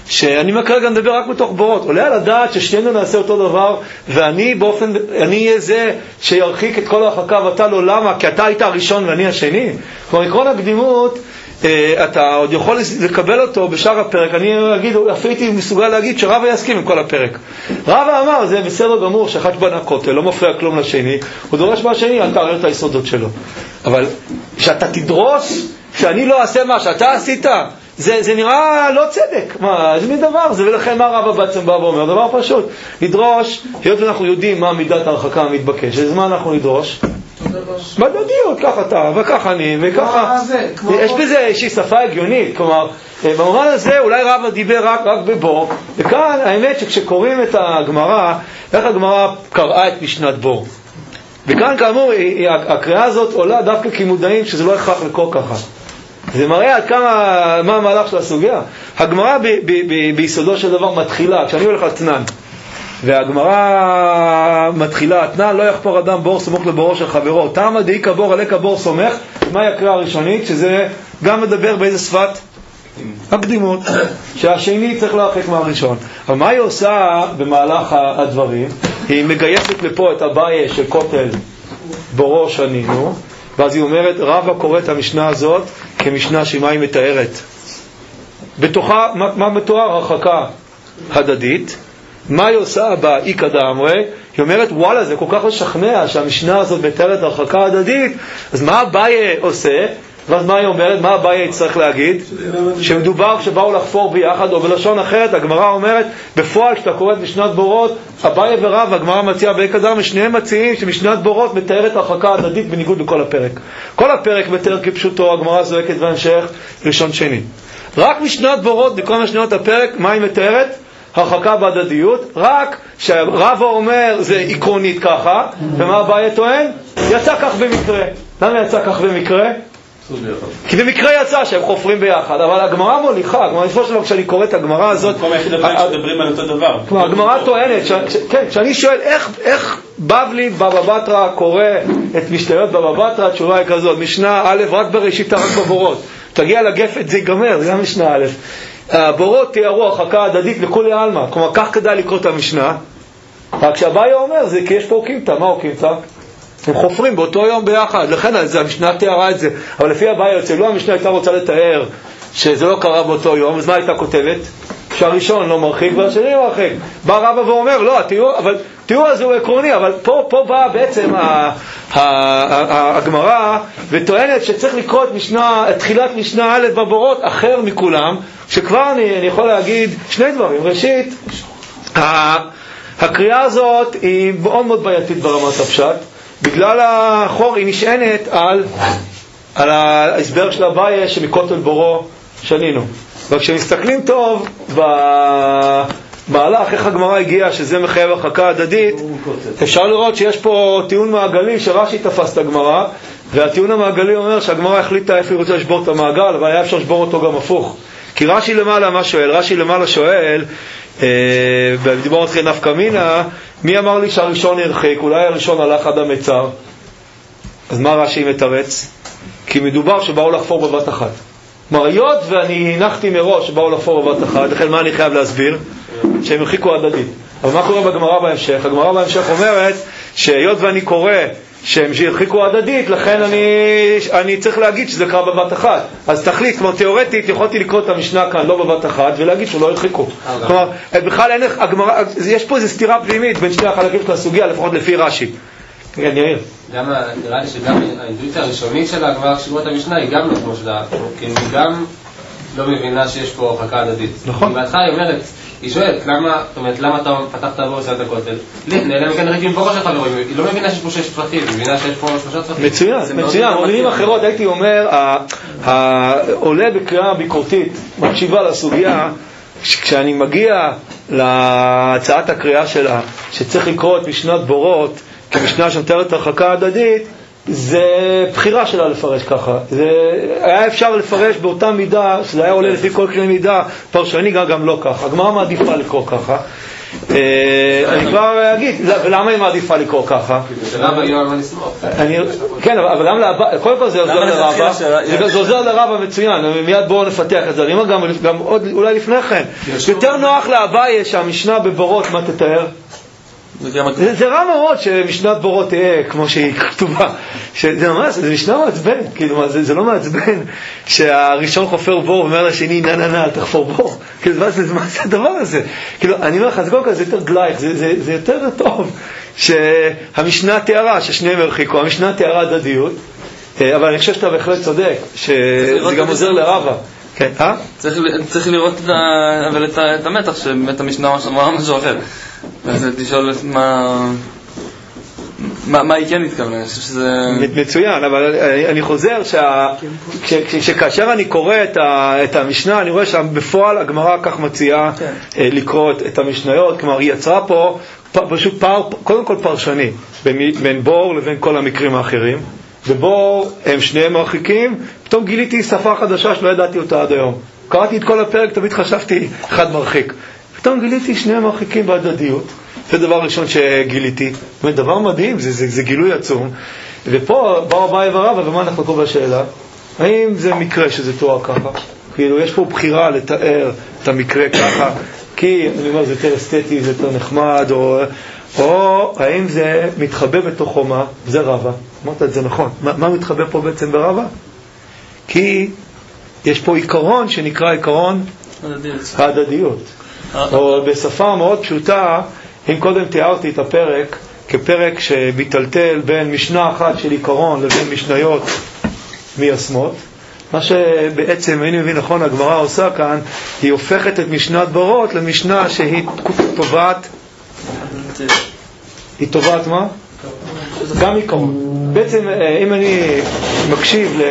שאני כרגע מדבר רק בתוך בורות. עולה על הדעת ששנינו נעשה אותו דבר, ואני באופן, אני אהיה זה שירחיק את כל ההרחקה, ואתה לא. למה? כי אתה היית הראשון ואני השני. כלומר, עקרון הקדימות, אתה עוד יכול לקבל אותו בשאר הפרק. אני אגיד, אפילו הייתי מסוגל להגיד שרבא יסכים עם כל הפרק. רבא אמר, זה בסדר גמור, שאחד בנה כותל, לא מפריע כלום לשני, הוא דורש מהשני, אל תערער את היסודות שלו. אבל שאתה תדרוש שאני לא אעשה מה שאתה עשית, זה, זה נראה לא צדק. מה, זה מדבר, זה ולכן מה רבא בעצם בא ואומר? דבר פשוט, לדרוש, היות ואנחנו יודעים מה מידת ההרחקה המתבקשת, אז מה אנחנו נדרוש? בדדיות, ככה אתה וככה אני וככה. יש בזה איזושהי שפה הגיונית, כלומר במובן הזה אולי רבא דיבר רק, רק בבור, וכאן האמת שכשקוראים את הגמרא, איך הגמרא קראה את משנת בור, וכאן כאמור הקריאה הזאת עולה דווקא כמודעים שזה לא הכרח לקרוא ככה. זה מראה עד כמה, מה המהלך של הסוגיה. הגמרא ב, ב, ב, ביסודו של דבר מתחילה, כשאני הולך לתנן והגמרא מתחילה, התנן לא יחפור אדם בור סמוך לבורו של חברו, תמה דאיקה בור עליקה בור סומך. מהי הקריאה הראשונית? שזה גם מדבר באיזה שפת? הקדימות, שהשני צריך להרחיק מהראשון. אבל מה היא עושה במהלך הדברים? היא מגייסת לפה את הבעיה של כותל בורו שנינו, ואז היא אומרת, רבא קורא את המשנה הזאת כמשנה שמה היא מתארת בתוכה, מה, מה מתואר? הרחקה הדדית. מה היא עושה באיקא דאמרי? היא אומרת, וואלה, זה כל כך לשכנע שהמשנה הזאת מתארת הרחקה הדדית, אז מה אביי עושה? ואז מה היא אומרת? מה אביי יצטרך להגיד? שמדובר כשבאו לחפור ביחד, או בלשון אחרת הגמרא אומרת, בפועל כשאתה קורא את משנת בורות, אביי ורב, הגמרא מציעה באיקא דאמרי, שניהם מציעים שמשנת בורות מתארת הרחקה הדדית בניגוד לכל הפרק. כל הפרק מתאר כפשוטו, הגמרא זועקת בהמשך ראשון שני. רק משנת בורות בכל משנות הפרק, מה היא מתארת? הרחקה בהדדיות. רק שהרבא אומר זה עקרונית ככה, ומה אביי טוען? יצא כך במקרה. למה יצא כך במקרה? כי במקרה יצא שהם חופרים ביחד, אבל הגמרא מוליכה, הגמרא לפני שלנו כשאני קורא את הגמרא הזאת, כל היחיד הפרק שדברים על אותו דבר. כלומר, הגמרא טוענת, כן, כשאני שואל איך בבלי בבא בתרא קורא את משניות בבא בתרא, התשובה היא כזאת, משנה א' רק בראשיתה רק בבורות, תגיע לגפת זה ייגמר, זה גם משנה א', הבורות תיארו הרחקה הדדית לכולי עלמא, כלומר כך כדאי לקרוא את המשנה, רק שהבעיה אומר זה כי יש פה אוקימתא, מה אוקימתא? הם חופרים באותו יום ביחד, לכן המשנה תיארה את זה, אבל לפי הבעיה יוצא, לא המשנה הייתה רוצה לתאר שזה לא קרה באותו יום, אז מה הייתה כותבת? שהראשון לא מרחיק והשני לא מרחיק. בא רבא ואומר, לא, התיאור, אבל התיאור הזה הוא עקרוני, אבל פה, פה באה בעצם הגמרא וטוענת שצריך לקרוא את משנה, את תחילת משנה א' בבורות אחר מכולם, שכבר אני, אני יכול להגיד שני דברים. ראשית, הקריאה הזאת היא מאוד מאוד בעייתית ברמת הפשט, בגלל החור היא נשענת על, על ההסבר של הבעיה שמכותל בורו שנינו. וכשמסתכלים טוב במהלך איך הגמרא הגיעה שזה מחייב הרחקה הדדית, אפשר לראות שיש פה טיעון מעגלי שרש"י תפס את הגמרא, והטיעון המעגלי אומר שהגמרא החליטה איפה היא רוצה לשבור את המעגל, אבל היה אפשר לשבור אותו גם הפוך. כי רש"י למעלה מה שואל? רש"י למעלה שואל, בדיבור מתחיל נפקא מינה, מי אמר לי שהראשון הרחיק? אולי הראשון הלך עד המצר. אז מה רש"י מתרץ? כי מדובר שבאו לחפור בבת אחת. מריות ואני הנחתי מראש שבאו לחפור בבת אחת, לכן מה אני חייב להסביר? שהם הרחיקו הדדית. אבל מה קורה בגמרא בהמשך? הגמרא בהמשך אומרת שהיות ואני קורא שהם הרחיקו הדדית, לכן אני, אני צריך להגיד שזה קרה בבת אחת. אז תחליט, כמו תיאורטית יכולתי לקרוא את המשנה כאן לא בבת אחת ולהגיד שלא הרחיקו. כלומר, בכלל אין, הגמרא, יש פה איזו סתירה פנימית בין שני החלקים של הסוגיה, לפחות לפי רש"י. כן, יאיר. גם נראה לי שגם האינטואיציה הראשונית של הגמרא שקוראת המשנה היא גם לא כמו שלה, כי היא גם לא מבינה שיש פה הרחקה הדדית. נכון. בהתחלה היא אומרת, היא שואלת, למה, זאת אומרת, למה אתה פתחת עבור עשרת הכותל? נעלם כן רגילים בורו שלך ורואים, היא לא מבינה שיש פה שש פרטים, היא מבינה שיש פה שלושה פרטים. מצוין, מצוין. במילים אחרות הייתי אומר, העולה בקריאה ביקורתית, מקשיבה לסוגיה, כשאני מגיע להצעת הקריאה שלה, שצריך לקרוא את משנת בורות, כמשנה שמתארת הרחקה הדדית, זה בחירה שלה לפרש ככה. זה היה אפשר לפרש באותה מידה, שזה היה עולה לפי כל כלי מידה, פרשני גם, גם לא ככה. הגמרא מעדיפה לקרוא ככה. אני כבר אגיד, ולמה היא מעדיפה לקרוא ככה? למה היא לא מה לסמוך? כן, אבל גם לרבא, קודם כל זה עוזר לרבא, זה עוזר לרבא מצוין, מיד בואו נפתח את זה. אני אומר גם עוד, אולי לפני כן, יותר נוח לאביי שהמשנה בבורות, מה תתאר? זה, זה רע מאוד שמשנת בורות תהיה כמו שהיא כתובה, שזה ממש, זה משנה מעצבן, כאילו, זה, זה לא מעצבן שהראשון חופר בור ואומר לשני נה נה נה אל תחפור בור, כאילו, מה זה, מה זה הדבר הזה? כאילו, אני אומר לך, זה כל כך, זה יותר גלייך, זה, זה, זה יותר טוב שהמשנה תיארה, ששניהם הרחיקו, המשנה תיארה הדדיות, אבל אני חושב שאתה בהחלט צודק, שזה גם עוזר לרבא. כן, אה? צריך, צריך לראות את, ה, אבל את, ה, את המתח שבאמת המשנה אמרה משהו אחר. אז תשאול מה, מה, מה היא כן התכוונה. אני חושב שזה... מצוין, אבל אני חוזר שה, ש, ש, שכאשר אני קורא את, ה, את המשנה, אני רואה שבפועל הגמרא כך מציעה כן. לקרוא את, את המשניות, כלומר היא יצרה פה פשוט פער, קודם כל פרשני, בין, בין בור לבין כל המקרים האחרים. בבור הם שניהם מרחיקים, פתאום גיליתי שפה חדשה שלא ידעתי אותה עד היום. קראתי את כל הפרק, תמיד חשבתי אחד מרחיק. פתאום גיליתי שניהם מרחיקים בהדדיות. זה דבר ראשון שגיליתי. זה דבר מדהים, זה, זה, זה גילוי עצום. ופה באו אביי ורבא, ומה אנחנו פה בשאלה? האם זה מקרה שזה תואר ככה? כאילו יש פה בחירה לתאר את המקרה ככה, כי אני אומר זה יותר אסתטי, זה יותר נחמד, או... או האם זה מתחבא בתוכו מה? זה רבא. אמרת את זה נכון. מה, מה מתחבא פה בעצם ברבא? כי יש פה עיקרון שנקרא עיקרון ההדדיות. או בשפה מאוד פשוטה, אם קודם תיארתי את הפרק כפרק שביטלטל בין משנה אחת של עיקרון לבין משניות מיישמות, מה שבעצם, אני מבין נכון, הגמרא עושה כאן, היא הופכת את משנת ברות למשנה שהיא טובת היא טובת מה? גם עיקרון. בעצם אם אני מקשיב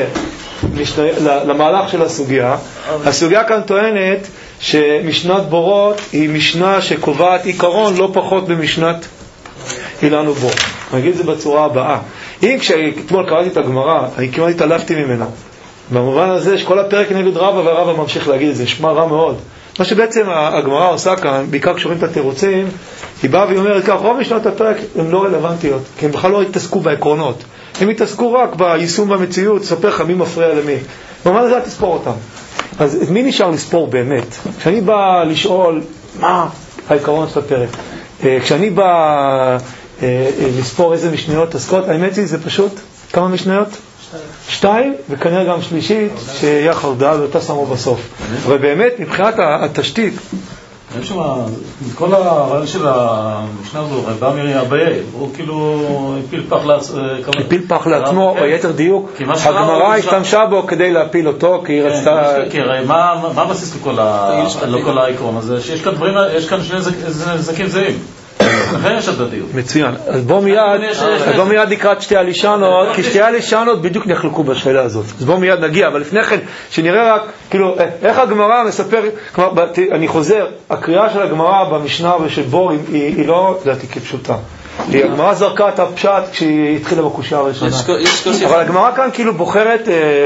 למהלך של הסוגיה, הסוגיה כאן טוענת שמשנת בורות היא משנה שקובעת עיקרון לא פחות במשנת אילן ובור. אני אגיד את זה בצורה הבאה. אם כשאתמול קראתי את הגמרא, אני כמעט התעלפתי ממנה. במובן הזה שכל הפרק נגד רבא והרבא ממשיך להגיד את זה, שמע רע מאוד. מה שבעצם הגמרא עושה כאן, בעיקר כשרואים את התירוצים, היא באה ואומרת כך, רוב משנות הפרק הן לא רלוונטיות, כי הם בכלל לא התעסקו בעקרונות. הם התעסקו רק ביישום במציאות, ספר לך מי מפריע למי. במובן הזה תספור אותם. אז מי נשאר לספור באמת? כשאני בא לשאול מה העיקרון של הפרק, כשאני בא לספור איזה משניות עסקות, האמת היא זה פשוט כמה משניות? שתיים, וכנראה גם שלישית, שיהיה חרדה ואותה שמו בסוף. אבל באמת, מבחינת התשתית, אין שם, כל הרעיון של המשנה הזו, רבא מירי אביי, הוא כאילו הפיל פח לעצמו. הפיל פח לעצמו, או יתר דיוק, הגמרא השתמשה בו כדי להפיל אותו, כי היא רצתה... כי הרי מה הבסיס לכל העיקרון הזה? שיש כאן דברים, יש כאן שני נזקים זהים. לכן יש הדדיות. מצוין. אז בוא מיד, אז בוא מיד לקראת שתי הלישנות, כי שתי הלישנות בדיוק נחלקו בשאלה הזאת. אז בוא מיד נגיע, אבל לפני כן, שנראה רק, כאילו, איך הגמרא מספר, כלומר, אני חוזר, הקריאה של הגמרא במשנה ושל בור היא לא, לדעתי כפשוטה. הגמרא זרקה את הפשט כשהיא התחילה בקושיה הראשונה. אבל הגמרא כאן כאילו בוחרת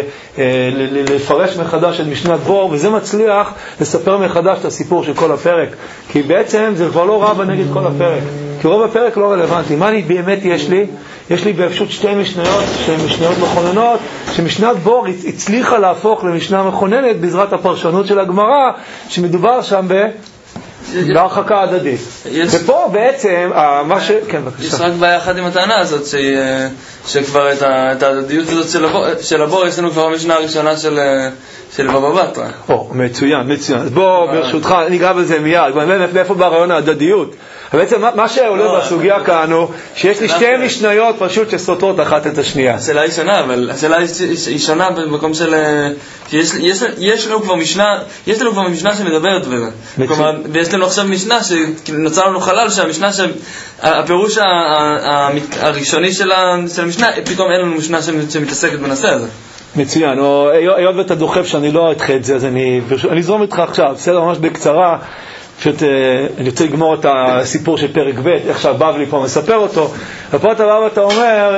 לפרש מחדש את משנת בור, וזה מצליח לספר מחדש את הסיפור של כל הפרק. כי בעצם זה כבר לא רבא נגד כל הפרק. כי רוב הפרק לא רלוונטי. מה באמת יש לי? יש לי בפשוט שתי משניות, שהן משניות מכוננות, שמשנת בור הצליחה להפוך למשנה מכוננת בעזרת הפרשנות של הגמרא, שמדובר שם ב... בהרחקה הדדית. ופה בעצם, מה ש... כן, בבקשה. יש רק בעיה אחת עם הטענה הזאת, שכבר את ההדדיות הזאת של הבור, יש לנו כבר המשנה הראשונה של בבא בתרא. או, מצוין, מצוין. אז בוא, ברשותך, ניגע בזה מיד. מאיפה ברעיון ההדדיות? בעצם מה שעולה בסוגיה כאן הוא שיש לי שתי משניות פשוט שסותרות אחת את השנייה. השאלה היא שונה, אבל השאלה היא שונה במקום של... יש לנו כבר משנה, יש לנו כבר משנה שמדברת בזה. כלומר, ויש לנו עכשיו משנה שנוצר לנו חלל שהמשנה שהפירוש הראשוני של המשנה, פתאום אין לנו משנה שמתעסקת בנושא הזה. מצוין, היות ואתה דוחף שאני לא אתחה את זה, אז אני זרום איתך עכשיו, בסדר, ממש בקצרה. פשוט אני רוצה לגמור את הסיפור של פרק ב', איך שהבבלי פה מספר אותו. ופה אתה בא ואתה אומר,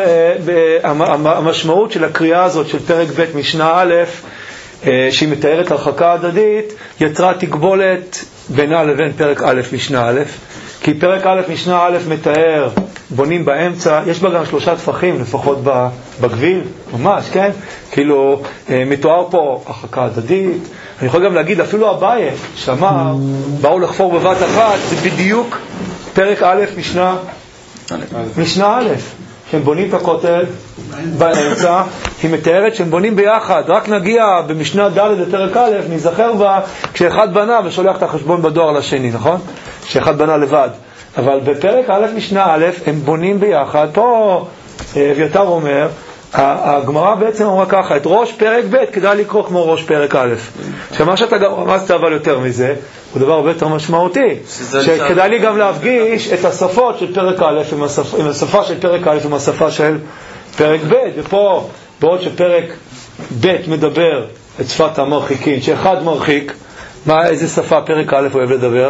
המשמעות של הקריאה הזאת של פרק ב' משנה א', שהיא מתארת הרחקה הדדית, יצרה תגבולת בינה לבין פרק א' משנה א', כי פרק א' משנה א' מתאר בונים באמצע, יש בה גם שלושה טפחים לפחות בגביל, ממש, כן? כאילו מתואר פה הרחקה הדדית. אני יכול גם להגיד, אפילו אביי שאמר, באו לחפור בבת אחת, זה בדיוק פרק א' משנה משנה א', שהם בונים את הכותל באמצע, היא מתארת שהם בונים ביחד. רק נגיע במשנה ד' לפרק א', נזכר בה כשאחד בנה ושולח את החשבון בדואר לשני, נכון? כשאחד בנה לבד. אבל בפרק א' משנה א', הם בונים ביחד. פה אביתר אומר, הגמרא בעצם אומרה ככה, את ראש פרק ב' כדאי לקרוא כמו ראש פרק א'. שמה שאתה גם רמזת אבל יותר מזה, הוא דבר הרבה יותר משמעותי, שכדאי לי גם להפגיש את השפות של פרק א' עם, השפ... עם השפה של פרק א' עם השפה של פרק ב'. ופה, בעוד שפרק ב' מדבר את שפת המרחיקין, שאחד מרחיק, מה, איזה שפה פרק א' אוהב לדבר?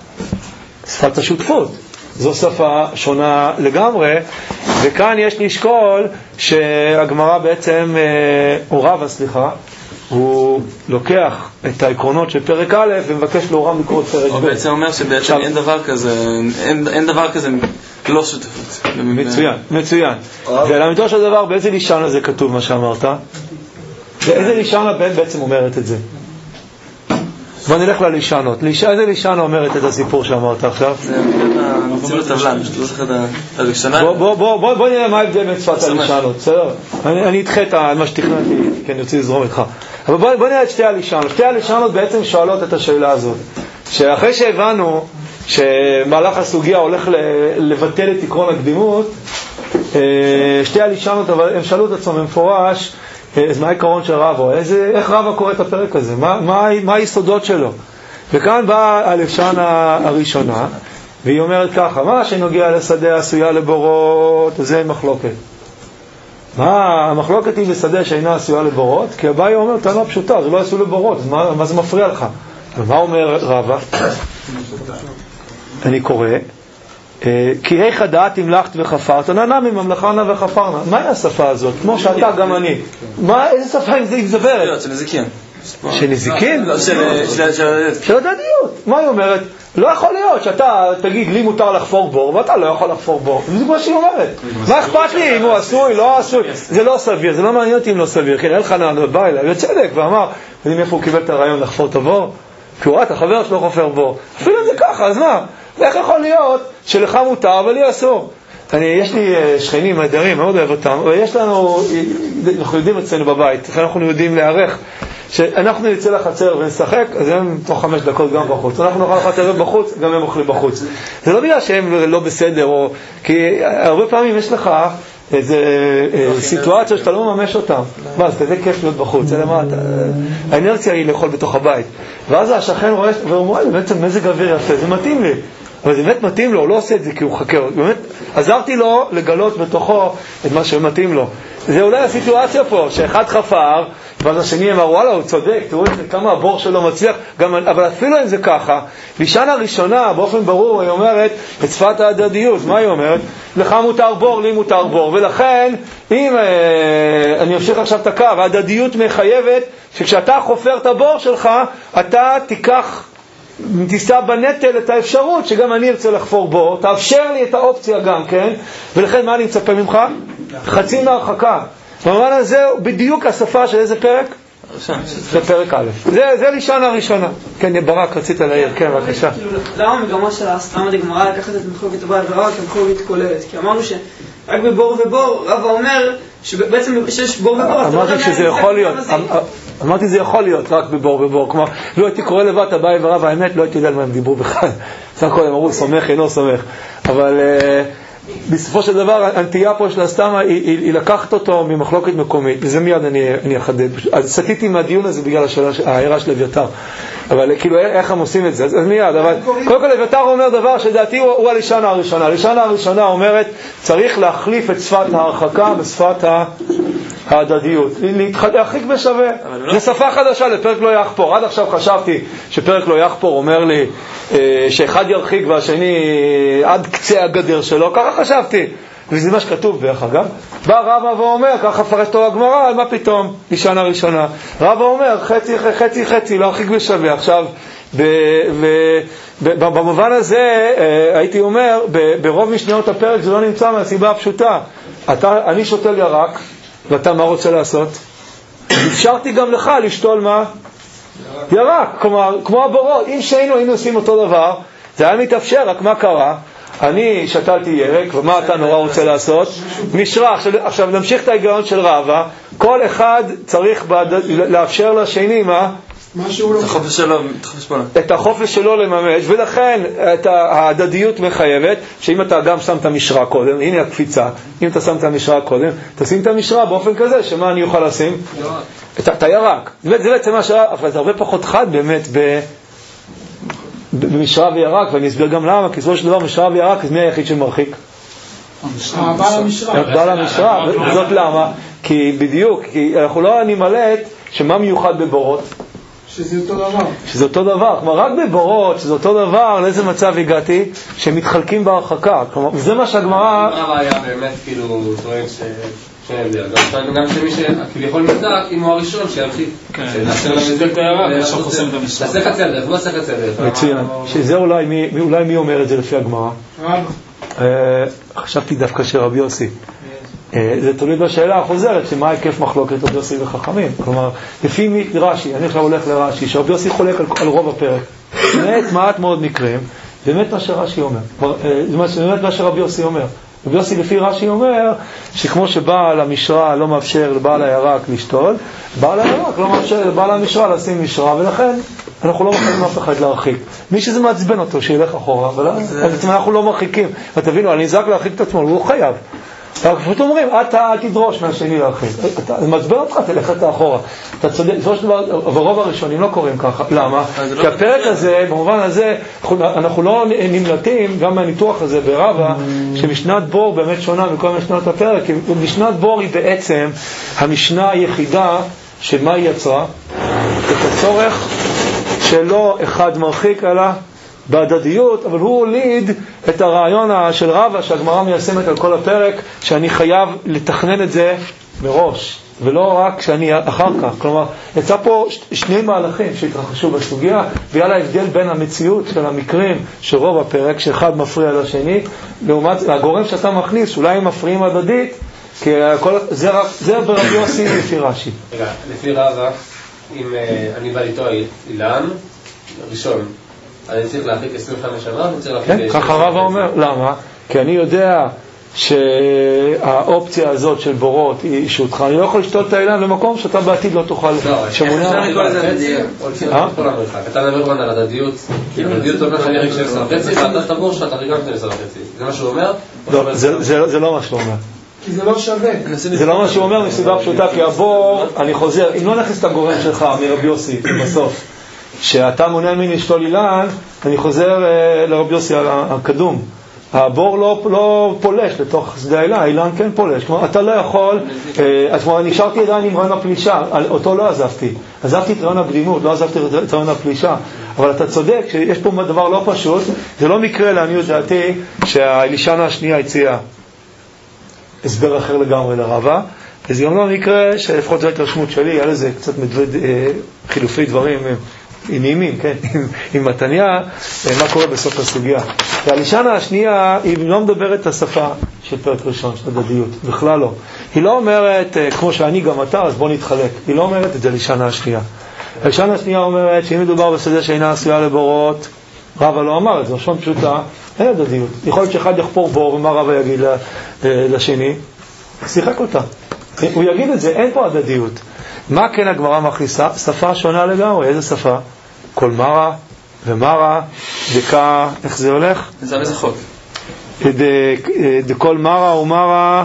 שפת השותפות. זו שפה שונה לגמרי, וכאן יש לשקול שהגמרא בעצם, או רבא סליחה, הוא לוקח את העקרונות של פרק א' ומבקש להורם לקרוא את פרק ב'. הוא בעצם אומר שבעצם אין דבר כזה, אין, אין דבר כזה לא שותפות. מצוין, מצוין. ולאמיתו של דבר, באיזה לישן הזה כתוב מה שאמרת? באיזה לישן הבן בעצם אומרת את זה? בוא נלך ללישנות. איזה לישנה אומרת את הסיפור שאמרת עכשיו? זה נציב לטבלה, לא זוכר את הראשונה. בוא נראה מה ההבדל בין שפת הלישנות, בסדר? אני אדחה את מה שתכננתי, כי אני רוצה לזרום איתך. אבל בוא נראה את שתי הלישנות. שתי הלישנות בעצם שואלות את השאלה הזאת. שאחרי שהבנו שמהלך הסוגיה הולך לבטל את עקרון הקדימות, שתי הלישנות, אבל הם שאלו את עצמם במפורש, אז מה העיקרון של רבא? איך רבא קורא את הפרק הזה? מה, מה, מה היסודות שלו? וכאן באה הלשנה הראשונה, והיא אומרת ככה, מה שנוגע לשדה עשויה לבורות, זה מחלוקת. מה, המחלוקת היא בשדה שאינה עשויה לבורות? כי אביי אומר, טענה פשוטה, זה לא עשו לבורות, אז מה, מה זה מפריע לך? ומה אומר רבא? אני קורא, כי איך הדעת המלכת וחפרת, נענה מממלכה נע וחפרנה. מהי השפה הזאת? כמו שאתה, גם אני. מה, איזה שפה היא מדברת? של נזיקין. של נזיקין? של הדדיות. מה היא אומרת? לא יכול להיות שאתה תגיד לי מותר לחפור בור ואתה לא יכול לחפור בור. זה מה שהיא אומרת. מה אכפת לי אם הוא עשוי, לא עשוי? זה לא סביר, זה לא מעניין אותי אם לא סביר. כן, אלחנן בא אליי בצדק ואמר, יודעים איפה הוא קיבל את הרעיון לחפור את הבור? כי הוא ראה את החבר שלו חופר בור. אפילו זה ככה, אז מה? ואיך יכול להיות שלך מותר ולי אסור? אני, יש לי שכנים נהדרים, מאוד אוהב אותם, ויש לנו, אנחנו יודעים אצלנו בבית, אנחנו יודעים להערך, שאנחנו נצא לחצר ונשחק, אז הם תוך חמש דקות גם בחוץ. אנחנו נאכל לחצר בחוץ, גם הם אוכלים בחוץ. זה לא בגלל שהם לא בסדר, או, כי הרבה פעמים יש לך איזו סיטואציה שאתה לא ממש אותם. מה, זה כזה כיף להיות בחוץ, אלא מה, האנרציה היא לאכול בתוך הבית. ואז השכן רואה, ואומר, בעצם מזג אוויר יפה, זה מתאים לי. אבל זה באמת מתאים לו, הוא לא עושה את זה כי הוא חקר. באמת, עזרתי לו לגלות בתוכו את מה שמתאים לו. זה אולי הסיטואציה פה, שאחד חפר, ואז השני אמר, וואלה, הוא צודק, תראו כמה הבור שלו מצליח, גם, אבל אפילו אם זה ככה, לישנה הראשונה, באופן ברור, היא אומרת, את שפת ההדדיות, מה היא אומרת? לך מותר בור, לי מותר בור, ולכן, אם אה, אני אמשיך עכשיו את הקו, ההדדיות מחייבת, שכשאתה חופר את הבור שלך, אתה תיקח, תישא בנטל את האפשרות שגם אני ארצה לחפור בו, תאפשר לי את האופציה גם, כן? ולכן מה אני מצפה ממך? חצי מהרחקה. במובן הזה בדיוק השפה של איזה פרק? זה פרק א'. זה, זה לישנה הראשונה. כן, ברק, רצית להעיר, כן, בבקשה. למה המגמה של ההסתמה דגמרא לקחת את מחלוקת הבעל ורבא כמחלוקת כוללת? כי אמרנו שרק בבור ובור, רבא אומר שבעצם שיש בור ובור. אמרתי שזה יכול להיות. אמרתי זה יכול להיות רק בבור ובור. כלומר, לא הייתי קורא לבד אביי ורבא, האמת לא הייתי יודע על מה הם דיברו בכלל. סך הכל הם אמרו, סומך, אינו סומך. אבל בסופו של דבר, הנטייה פה של הסתמה היא, היא, היא לקחת אותו ממחלוקת מקומית, וזה מיד אני, אני אחדד. אז סטיתי מהדיון הזה בגלל ההערה של אביתר. אבל כאילו, איך הם עושים את זה? אז, אז מיד, אבל קודם כל אביתר אומר דבר שדעתי הוא, הוא הלישנה הראשונה. הלישנה הראשונה אומרת, צריך להחליף את שפת ההרחקה בשפת ההדדיות, להרחיק בשווה. זה שפה חדשה לפרק לא יחפור. עד עכשיו חשבתי שפרק לא יחפור אומר לי שאחד ירחיק והשני עד קצה הגדר שלו, ככה חשבתי. וזה מה שכתוב דרך אגב. בא רבא ואומר, ככה פרש תורה הגמרא, על מה פתאום? לשנה ראשונה. רבא אומר, חצי חצי חצי, להרחיק בשווה. עכשיו, במובן הזה, הייתי אומר, ברוב משניות הפרק זה לא נמצא מהסיבה הפשוטה. אני שותל ירק, ואתה מה רוצה לעשות? אפשרתי גם לך לשתול מה? ירק. כלומר, כמו הבורות, אם שהיינו היינו עושים אותו דבר, זה היה מתאפשר, רק מה קרה? אני שתלתי ירק, ומה אתה נורא רוצה לעשות? משרה. עכשיו, עכשיו נמשיך את ההיגיון של רבא. כל אחד צריך בעד... לאפשר לשני מה? את החופש שלו, את החופש שלו לממש, ולכן את ההדדיות מחייבת שאם אתה גם שם את המשרה קודם, הנה הקפיצה, אם אתה שם את המשרה קודם, תשים את המשרה באופן כזה, שמה אני אוכל לשים? את הירק. זה בעצם מה שרה, אבל זה הרבה פחות חד באמת ב... במשרה וירק, ואני אסביר גם למה, כי בסופו של דבר משרה וירק, אז מי היחיד שמרחיק? בעל המשרה. בעל המשרה, וזאת למה? כי בדיוק, כי אנחנו לא נמלט שמה מיוחד בבורות? שזה אותו דבר. שזה אותו דבר. כלומר, רק בבורות, שזה אותו דבר, לאיזה מצב הגעתי? שמתחלקים בהרחקה. כלומר, זה מה שהגמרא... מה היה באמת, כאילו, טוען ש... גם שמי שכביכול נבדק, אם הוא הראשון שירחיק. כן, נעשה למזל את הירק, עכשיו חוסם את המשרה. נעשה קצר דרך, בוא נעשה קצר דרך. מצוין. שזה אולי מי אומר את זה לפי הגמרא? חשבתי דווקא שרבי יוסי. זה תלוי בשאלה החוזרת, שמה היקף מחלוקת רבי יוסי וחכמים. כלומר, לפי מי רש"י, אני עכשיו הולך לרש"י, שרבי יוסי חולק על רוב הפרק. באמת מעט מאוד מקרים, באמת מה שרש"י אומר. באמת מה שרבי יוסי אומר. רבי יוסי לפי רש"י אומר שכמו שבעל המשרה לא מאפשר לבעל הירק לשתול, בעל הירק לא מאפשר לבעל המשרה לשים משרה, ולכן אנחנו לא מחייבים אף אחד להרחיק. מי שזה מעצבן אותו שילך אחורה, אבל אנחנו לא מרחיקים. ותבינו, אני נזרק להרחיק את עצמו, הוא חייב. פשוט אומרים, אתה אל תדרוש מהשני להרחיק. זה מעצבן אותך, תלך אתה אחורה. אתה צודק, ברוב הראשונים לא קוראים ככה. למה? כי הפרק הזה, במובן הזה, אנחנו לא נמלטים, גם מהניתוח הזה ברבא, שמשנת בור באמת שונה מכל משנות הפרק. משנת בור היא בעצם המשנה היחידה שמה היא יצרה? את הצורך שלא אחד מרחיק אלא בהדדיות, אבל הוא הוליד את הרעיון של רבא שהגמרא מיישמת על כל הפרק, שאני חייב לתכנן את זה מראש, ולא רק שאני אחר כך. כלומר, יצא פה שני מהלכים שהתרחשו בסוגיה, והיה לה הבדל בין המציאות של המקרים של רוב הפרק, שאחד מפריע לשני, לעומת הגורם שאתה מכניס, אולי הם מפריעים הדדית, כי כל, זה, זה ברבי יוסי לפי רש"י. רגע, לפי רבא, אם אני בא איתו אילן, ראשון, אני צריך להרחיק עשרים וחמש שנה, אני צריך להרחיק... כן, ככה רבא אומר. למה? כי אני יודע שהאופציה הזאת של בורות היא אישותך. אני לא יכול לשתול את האילן במקום שאתה בעתיד לא תוכל... שמונה... אתה מדבר כאן על הדדיות. הדדיות אומר שאני אריק של עשר וחצי, ואתה תבור שאתה ריגם של עשר וחצי. זה מה שהוא אומר? לא, זה לא מה שהוא אומר. כי זה לא שווה. זה לא מה שהוא אומר מסיבה פשוטה, כי הבור, אני חוזר, אם לא נכנס את הגורם שלך מרבי יוסי בסוף, שאתה מונע ממני לשתול אילן, אני חוזר לרבי יוסי הקדום. הבור לא, לא פולש לתוך שדה האילן, האילן כן פולש. כלומר, אתה לא יכול, אז כמו, נשארתי עדיין עם רעיון הפלישה, אותו לא עזבתי. עזבתי את רעיון הקדימות, לא עזבתי את רעיון הפלישה. אבל אתה צודק שיש פה דבר לא פשוט, זה לא מקרה לעניות דעתי שהאלישנה השנייה הציעה הסבר אחר לגמרי לרבא, וזה גם לא מקרה שלפחות זו ההתרשמות שלי, היה לזה קצת מדווד, חילופי דברים נעימים, כן, עם, עם מתניה, מה קורה בסוף הסוגיה. והלישנה השנייה היא לא מדברת את השפה של פרק ראשון, של הדדיות, בכלל לא. היא לא אומרת, כמו שאני גם אתה, אז בוא נתחלק. היא לא אומרת את זה לישנה השנייה. הלישנה השנייה אומרת שאם מדובר בשדה שאינה עשויה לבורות, רבא לא אמר את זה, לשון פשוטה, אין הדדיות. יכול להיות שאחד יחפור בור, ומה רבא יגיד לשני? שיחק אותה. הוא יגיד את זה, אין פה הדדיות. מה כן הגמרא מכניסה? שפה שונה לגמרי. איזה שפה? כל מרה ומרה, דקה, איך זה הולך? זה איזה חוק? דכל מרה ומרה,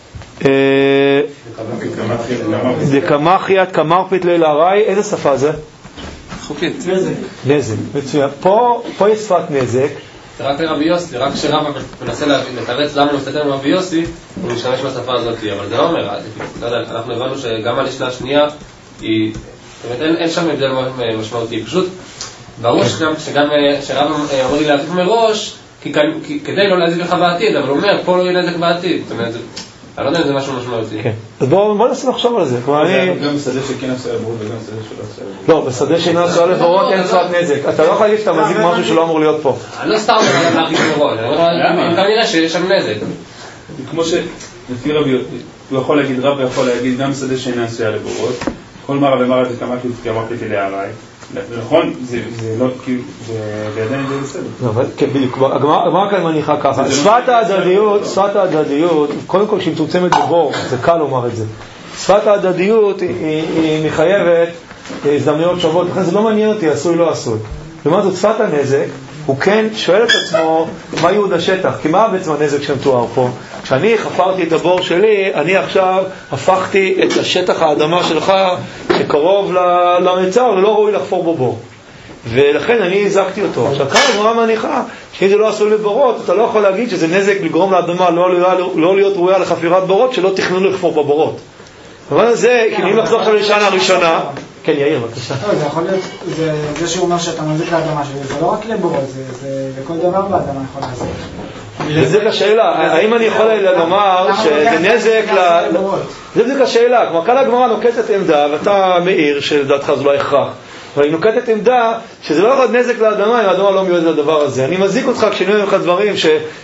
דקמחיית כמרפית לילה ראי. איזה שפה זה? חוקית. נזק. נזק, מצוין. פה, פה יש שפת נזק, זה רק לרבי יוסי, רק כשרב מנסה לתרץ למה הוא מסתתר עם רבי יוסי, הוא משתמש בשפה הזאת, אבל זה לא אומר, אנחנו הבנו שגם הלישנה השנייה היא, זאת אומרת, אין שם הבדל משמעותי, פשוט ברור שגם שרב אמר לי להזיק מראש, כדי לא להזיק לך בעתיד, אבל הוא אומר, פה לא יהיה נזק בעתיד, זאת אומרת, אני לא יודע אם זה משהו משמעותי. אז בואו ננסה לחשוב על זה. גם בשדה שכן עושה לברות וגם בשדה שלא עושה לברות. לא, בשדה שאינו עושה לברות אין שפת נזק. אתה לא יכול להגיד שאתה מזיק משהו שלא אמור להיות פה. אני לא סתם אומר להרגיש מראש, כנראה שיש שם נזק. כמו שלפי רבי, הוא יכול להגיד, רב יכול להגיד גם בשדה שאינו עושה לברות, כל מרה ומרה זה כמה כמרת כדי הערי. נכון, זה לא, זה עדיין זה בסדר. אבל בדיוק, הגמרא כאן מניחה ככה, שפת ההדדיות, שפת ההדדיות, קודם כל שהיא מצומצמת בבור, זה קל לומר את זה. שפת ההדדיות היא מחייבת הזדמנויות שוות, לכן זה לא מעניין אותי, עשוי לא עשוי. לעומת זאת, שפת הנזק, הוא כן שואל את עצמו מה ייעוד השטח, כי מה בעצם הנזק שמתואר פה? כשאני חפרתי את הבור שלי, אני עכשיו הפכתי את השטח האדמה שלך שקרוב למצר, ולא ראוי לחפור בו בור. ולכן אני הזקתי אותו. עכשיו כאן הגמרא מניחה, שאם זה לא עשוי לבורות, אתה לא יכול להגיד שזה נזק לגרום לאדמה לא, לא, לא להיות ראויה לחפירת בורות, שלא תכננו לחפור בבורות. אבל זה, כי אם לחזור עכשיו לשנה הראשונה, כן, יאיר, בבקשה. זה יכול להיות, זה שהוא אומר שאתה מזיק לאדמה שלי, זה לא רק לבורות, זה לכל דבר באדמה יכול לעשות. זה בדיוק השאלה, האם אני יכול לומר שזה נזק ל... זה בדיוק השאלה, כלומר כאן הגמרא נוקטת עמדה, ואתה מעיר שלדעתך זה לא הכרח, אבל היא נוקטת עמדה שזה לא יכול נזק לאדמה אם האדמה לא מיועדת לדבר הזה. אני מזיק אותך כשאני אומר לך דברים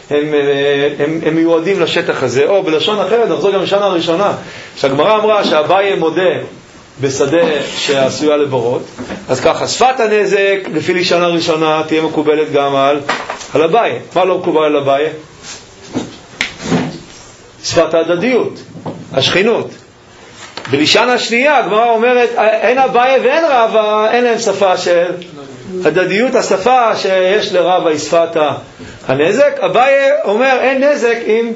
שהם מיועדים לשטח הזה, או בלשון אחרת, נחזור גם לשנה הראשונה, שהגמרא אמרה שהאביי מודה בשדה שעשויה לבורות, אז ככה, שפת הנזק לפי לשנה הראשונה תהיה מקובלת גם על על אביי. מה לא מקובל על אביי? שפת ההדדיות, השכינות. בלשנה השנייה הגמרא אומרת אין אביי ואין רבא, אין להם שפה של הדדיות. השפה שיש לרבא היא שפת הנזק. אביי אומר אין נזק אם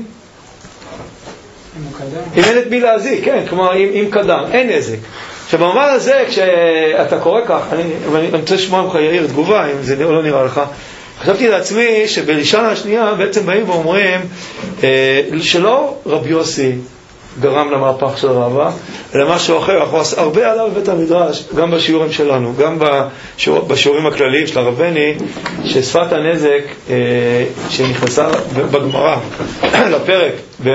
אם אין את מי להזיק, כן, כלומר אם, אם קדם, אין נזק. עכשיו במובן הזה כשאתה קורא כך, אני, אני, אני רוצה לשמוע ממך יאיר תגובה אם זה לא נראה לך. חשבתי לעצמי שבלשנה השנייה בעצם באים ואומרים אה, שלא רבי יוסי גרם למהפך של רבא, אלא משהו אחר. אנחנו הרבה עליו בבית המדרש, גם בשיעורים שלנו, גם בשיעור, בשיעורים הכלליים של הרבני, ששפת הנזק אה, שנכנסה בגמרא לפרק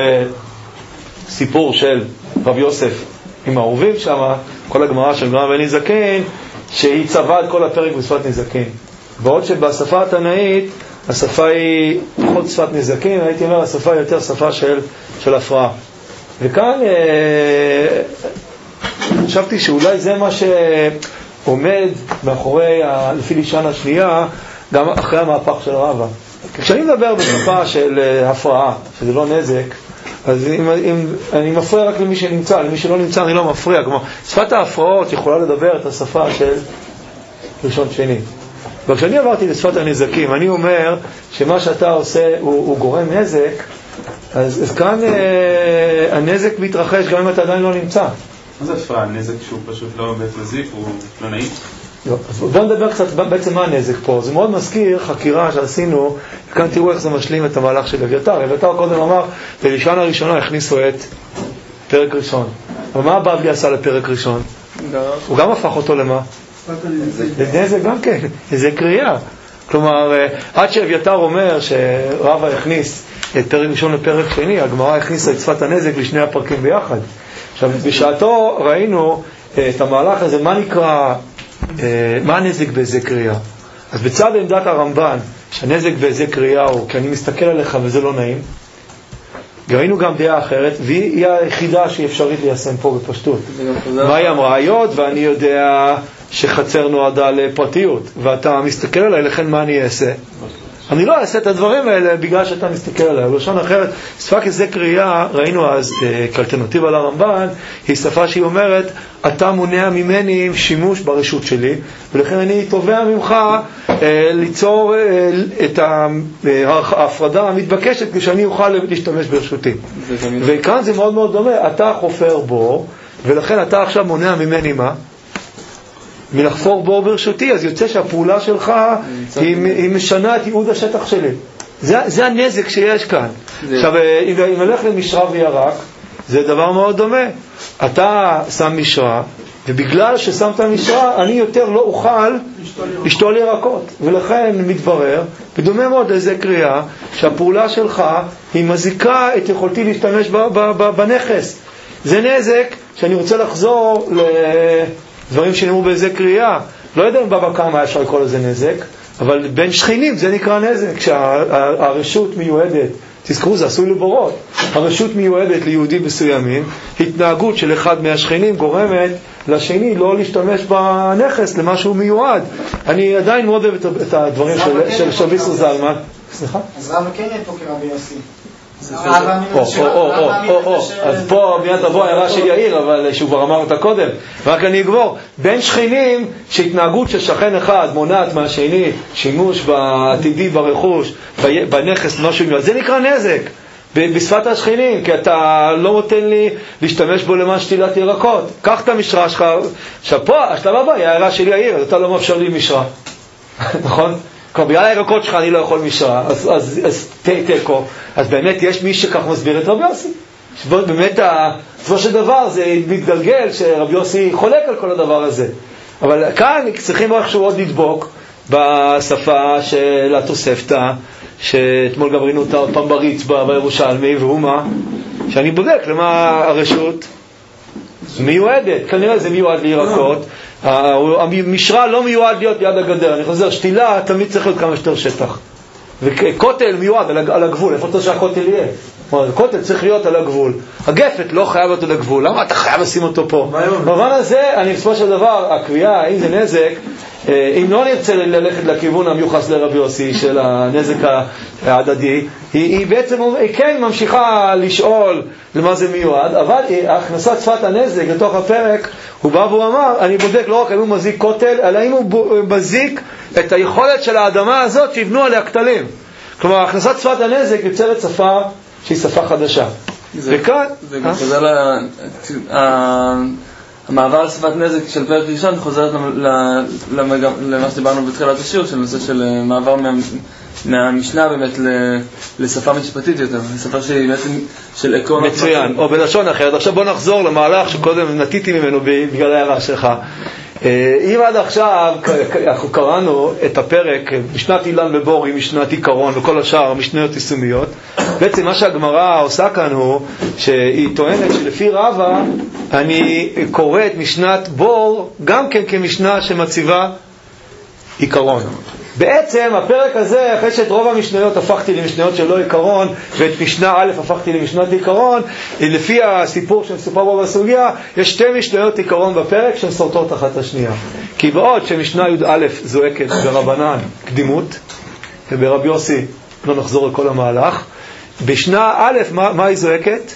בסיפור של רבי יוסף עם העורבים שם, כל הגמרא של גמרא בני זקן, שהיא צבעה את כל הפרק בשפת נזקין. בעוד שבשפה התנאית השפה היא פחות שפת נזקים, הייתי אומר השפה היא יותר שפה של, של הפרעה. וכאן אה, חשבתי שאולי זה מה שעומד מאחורי לפי לשנה השנייה, גם אחרי המהפך של רבא. כשאני מדבר בשפה של הפרעה, שזה לא נזק, אז אם, אם, אני מפריע רק למי שנמצא, למי שלא נמצא אני לא מפריע. כלומר, שפת ההפרעות יכולה לדבר את השפה של ראשון שני. וכשאני עברתי לשפת הנזקים, אני אומר שמה שאתה עושה הוא, הוא גורם נזק, אז, אז כאן אה, הנזק מתרחש גם אם אתה עדיין לא נמצא. מה זה הפרעה? נזק שהוא פשוט לא בית מזיק, הוא לא נעים? לא, אז בואו נדבר קצת בעצם מה הנזק פה. זה מאוד מזכיר חקירה שעשינו, וכאן תראו איך זה משלים את המהלך של אביתר. אביתר קודם אמר, בלשנה הראשונה הכניסו את פרק ראשון. אבל מה הבבלי עשה לפרק ראשון? הוא גם הפך אותו למה? נזק גם כן, זה קריאה. כלומר, עד שאביתר אומר שרבא הכניס את פרק ראשון לפרק שני, הגמרא הכניסה את שפת הנזק לשני הפרקים ביחד. עכשיו, בשעתו ראינו את המהלך הזה, מה נקרא, מה הנזק באיזה קריאה. אז בצד עמדת הרמב"ן, שהנזק באיזה קריאה הוא, כי אני מסתכל עליך וזה לא נעים, ראינו גם דעה אחרת, והיא היחידה שהיא אפשרית ליישם פה בפשטות. מה היא אמרה? היות ואני יודע שחצר נועדה לפרטיות, ואתה מסתכל עליי, לכן מה אני אעשה? אני לא אעשה את הדברים האלה בגלל שאתה מסתכל עליי. בלשון אחרת, שפה כזה קריאה, ראינו אז כאלטרנטיבה לרמב"ן, היא שפה שהיא אומרת, אתה מונע ממני שימוש ברשות שלי, ולכן אני תובע ממך ליצור את ההפרדה המתבקשת כשאני אוכל להשתמש ברשותי. וכאן זה מאוד מאוד דומה, אתה חופר בו, ולכן אתה עכשיו מונע ממני מה? מלחפור בור ברשותי, אז יוצא שהפעולה שלך היא, היא משנה את ייעוד השטח שלי. זה, זה הנזק שיש כאן. עכשיו, אם, אם הולך למשרה וירק, זה דבר מאוד דומה. אתה שם משרה, ובגלל ששמת משרה, אני יותר לא אוכל לשתול ירקות. ולכן מתברר, בדומה מאוד לזה קריאה, שהפעולה שלך היא מזיקה את יכולתי להשתמש ב, ב, ב, בנכס. זה נזק שאני רוצה לחזור לדברים שנאמרו באיזה קריאה. לא יודע אם בבא קמא אפשר לקרוא לזה נזק, אבל בין שכנים זה נקרא נזק. כשהרשות מיועדת, תזכרו, זה עשוי לבורות, הרשות מיועדת ליהודים מסוימים, התנהגות של אחד מהשכנים גורמת לשני לא להשתמש בנכס למה שהוא מיועד. אני עדיין מאוד אוהב את הדברים של שביסר זלמן. סליחה? אז רב כן פה כרבי יוסי. או, או, או, או, או, אז פה מיד תבוא הערה של יאיר, אבל שהוא כבר אמר אותה קודם, רק אני אגבור. בין שכנים שהתנהגות של שכן אחד מונעת מהשני שימוש בעתידי ברכוש, בנכס, משהו מיועד, זה נקרא נזק בשפת השכנים, כי אתה לא נותן לי להשתמש בו למען שתילת ירקות. קח את המשרה שלך. עכשיו פה השלב הבא היא הערה של יאיר, אז אתה לא מאפשר לי משרה. נכון? כבר בגלל הירקות שלך אני לא יכול משרה, אז, אז, אז תיקו. אז באמת יש מי שכך מסביר את רבי יוסי. באמת, בסופו של דבר זה מתגלגל שרבי יוסי חולק על כל הדבר הזה. אבל כאן צריכים איכשהו עוד לדבוק בשפה של התוספתא, שאתמול גם ראינו אותה פעם בריץ בירושלמי, והוא מה? שאני בודק למה הרשות מיועדת. כנראה זה מיועד לירקות. המשרה לא מיועד להיות ליד הגדר. אני חוזר, שתילה תמיד צריך להיות כמה שיותר שטח. וכותל מיועד על הגבול. איפה אתה שהכותל יהיה? הכותל צריך להיות על הגבול. הגפת לא חייב להיות על הגבול. למה אתה חייב לשים אותו פה? במובן הזה, אני בסופו של דבר, הקביעה, אם זה נזק, אם לא נרצה ללכת לכיוון המיוחס לרבי יוסי של הנזק ההדדי, היא, היא בעצם היא כן ממשיכה לשאול למה זה מיועד, אבל הכנסת שפת הנזק לתוך הפרק, הוא בא והוא אמר, אני בודק לא רק אם הוא מזיק כותל, אלא אם הוא מזיק את היכולת של האדמה הזאת שיבנו עליה כתלים. כלומר, הכנסת שפת הנזק יוצרת שפה שהיא שפה חדשה. זה, וכאן... זה גם חוזר ל... המעבר על שפת נזק של פרק ראשון חוזרת למה שדיברנו בתחילת השיעור, של נושא של מעבר מה, מהמשנה באמת לשפה משפטית יותר, לשפה שהיא בעצם של עקרון... מצוין, או בלשון אחרת. עכשיו בוא נחזור למהלך שקודם נטיתי ממנו בגלל ההערה שלך. אם עד עכשיו אנחנו קראנו את הפרק משנת אילן בבור עם משנת עיקרון וכל השאר משניות יישומיות, בעצם מה שהגמרא עושה כאן הוא שהיא טוענת שלפי רבא אני קורא את משנת בור גם כן כמשנה שמציבה עיקרון. בעצם הפרק הזה, אחרי שאת רוב המשניות הפכתי למשניות שלא עיקרון, ואת משנה א' הפכתי למשנת עיקרון, לפי הסיפור שמסופר בו בסוגיה, יש שתי משניות עיקרון בפרק שהן סורטות אחת השנייה. כי בעוד שמשנה י' א' זועקת ברבנן קדימות, וברבי יוסי לא נחזור לכל המהלך, בשנה א' מה, מה היא זועקת?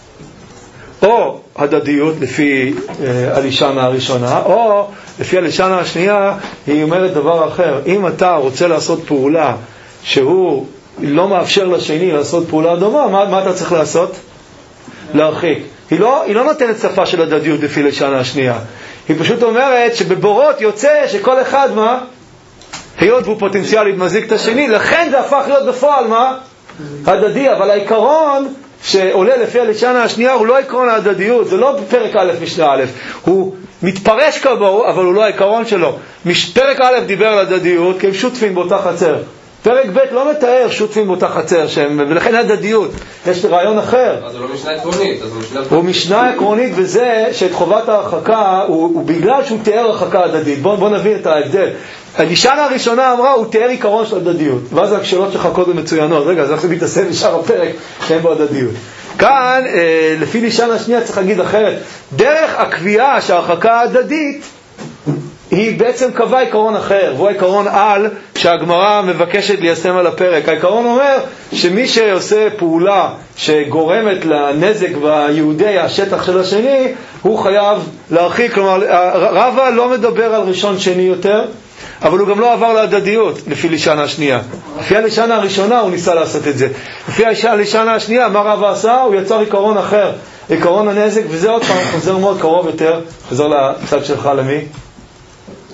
או הדדיות לפי אה, הלישנה הראשונה, או לפי הלישנה השנייה, היא אומרת דבר אחר. אם אתה רוצה לעשות פעולה שהוא לא מאפשר לשני לעשות פעולה דומה, מה, מה אתה צריך לעשות? להרחיק. היא לא, היא לא נותנת שפה של הדדיות לפי הלישנה השנייה. היא פשוט אומרת שבבורות יוצא שכל אחד מה? היות והוא פוטנציאלית מזיק את השני, לכן זה הפך להיות בפועל מה? הדדי, אבל העיקרון שעולה לפי הלישנה השנייה הוא לא עקרון ההדדיות, זה לא פרק א' משנה א', הוא מתפרש כבו, אבל הוא לא העיקרון שלו. פרק א' דיבר על הדדיות, כי הם שותפים באותה חצר. פרק ב' לא מתאר שותפים באותה חצר, שהם, ולכן הדדיות. יש רעיון אחר. אז זה לא משנה עקרונית. הוא משנה עקרונית בזה שאת חובת ההרחקה, הוא, הוא בגלל שהוא תיאר הרחקה הדדית. בוא, בוא נבין את ההבדל. הלישנה הראשונה אמרה, הוא תיאר עיקרון של הדדיות. ואז השאלות שלך קודם מצוינות. רגע, אז אנחנו מתעסק בשאר הפרק שאין בו הדדיות. כאן, אה, לפי לישנה השנייה צריך להגיד אחרת. דרך הקביעה שההרחקה הדדית, היא בעצם קבעה עיקרון אחר, והוא העיקרון על שהגמרא מבקשת ליישם על הפרק. העיקרון אומר שמי שעושה פעולה שגורמת לנזק ביהודי השטח של השני, הוא חייב להרחיק. כלומר, רבא לא מדבר על ראשון שני יותר, אבל הוא גם לא עבר להדדיות לפי לישנה השנייה. לפי הלישנה הראשונה הוא ניסה לעשות את זה. לפי הלישנה השנייה, מה רבא עשה? הוא יצר עיקרון אחר, עיקרון הנזק, וזה עוד פעם חוזר מאוד קרוב יותר, חוזר לצד שלך למי?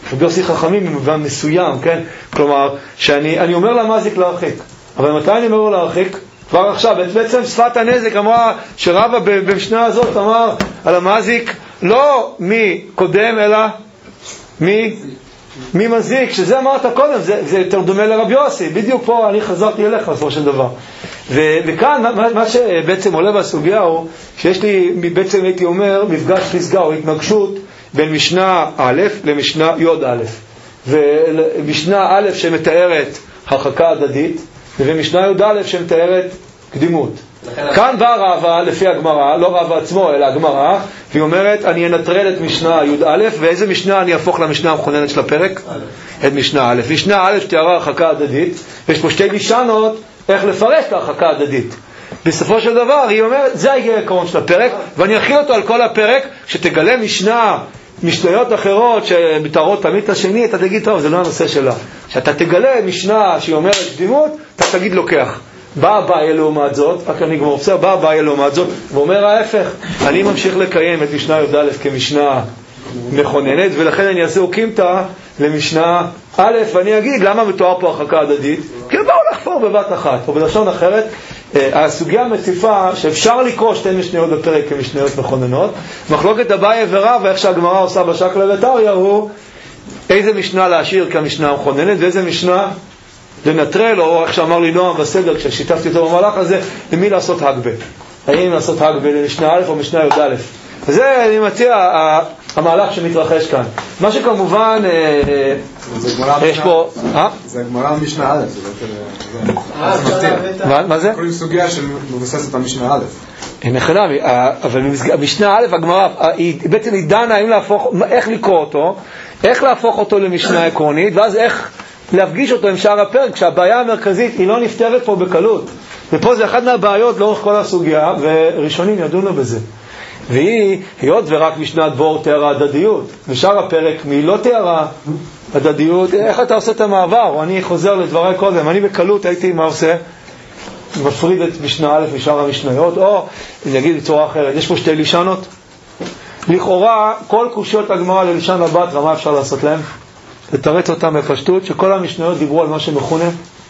רבי יוסי חכמים במובן מסוים, כן? כלומר, שאני אני אומר למזיק להרחיק, אבל מתי אני אומר לו להרחיק? כבר עכשיו, בעצם שפת הנזק אמרה, שרבא במשנה הזאת אמר על המזיק, לא מי קודם, אלא מי, מי מזיק, שזה אמרת קודם, זה, זה יותר דומה לרבי יוסי, בדיוק פה אני חזרתי אליך בסופו של דבר. ו, וכאן, מה, מה שבעצם עולה בסוגיה הוא, שיש לי, בעצם הייתי אומר, מפגש פסגה או התנגשות, בין משנה א' למשנה י' א', ומשנה א' שמתארת הרחקה הדדית, ומשנה י' א' שמתארת קדימות. כאן בא רבא לפי הגמרא, לא רבא עצמו אלא הגמרא, והיא אומרת אני אנטרל את משנה י' א', ואיזה משנה אני אהפוך למשנה המכוננת של הפרק? את משנה א'. משנה א' שתיארה הרחקה הדדית, ויש פה שתי גישנות איך לפרש את ההרחקה הדדית. בסופו של דבר היא אומרת זה העיקרון של הפרק, ואני אכיל אותו על כל הפרק. שתגלה משנה משניות אחרות שמתארות תמיד את השני, אתה תגיד טוב זה לא הנושא שלה. שאתה תגלה משנה שהיא אומרת קדימות, אתה תגיד לוקח. בא אביי לעומת זאת, רק אני כבר מפסר, בא אביי לעומת זאת ואומר ההפך, אני ממשיך לקיים את משנה י' א' כמשנה מכוננת, ולכן אני אעשה אוקימתא למשנה א', ואני אגיד למה מתואר פה הרחקה הדדית, כי באו לחפור בבת אחת, או בלשון אחרת. הסוגיה מציפה שאפשר לקרוא שתי משניות בפרק כמשניות מכוננות. מחלוקת אביי ורבא, ואיך שהגמרא עושה בשקלא וטריא, הוא איזה משנה להשאיר כמשנה המכוננת ואיזה משנה לנטרל, או איך שאמר לי נועם בסדר כששיתפתי אותו במהלך הזה, למי לעשות הגבה, האם לעשות הגבה למשנה א' או משנה י' א'. וזה אני מציע המהלך שמתרחש כאן. מה שכמובן יש פה, זה הגמרא המשנה א', זה מה זה? כל סוגיה שמבוססת על משנה א'. נכנע, אבל המשנה א' הגמרא היא בעצם היא דנה איך לקרוא אותו, איך להפוך אותו למשנה עקרונית, ואז איך להפגיש אותו עם שאר הפרק, כשהבעיה המרכזית היא לא נפתרת פה בקלות. ופה זה אחת מהבעיות לאורך כל הסוגיה, וראשונים ידונו בזה. והיא, היות ורק משנת בור תיארה הדדיות, ושאר הפרק מי לא תיארה הדדיות, איך אתה עושה את המעבר? או אני חוזר לדבריי קודם, אני בקלות הייתי מה עושה? מפריד את משנה א' משאר המשניות, או אני אגיד בצורה אחרת, יש פה שתי לישנות. לכאורה, כל קושיות הגמרא ללישן הבת, מה אפשר לעשות להם? לתרץ אותם בפשטות, שכל המשניות דיברו על מה שמכונה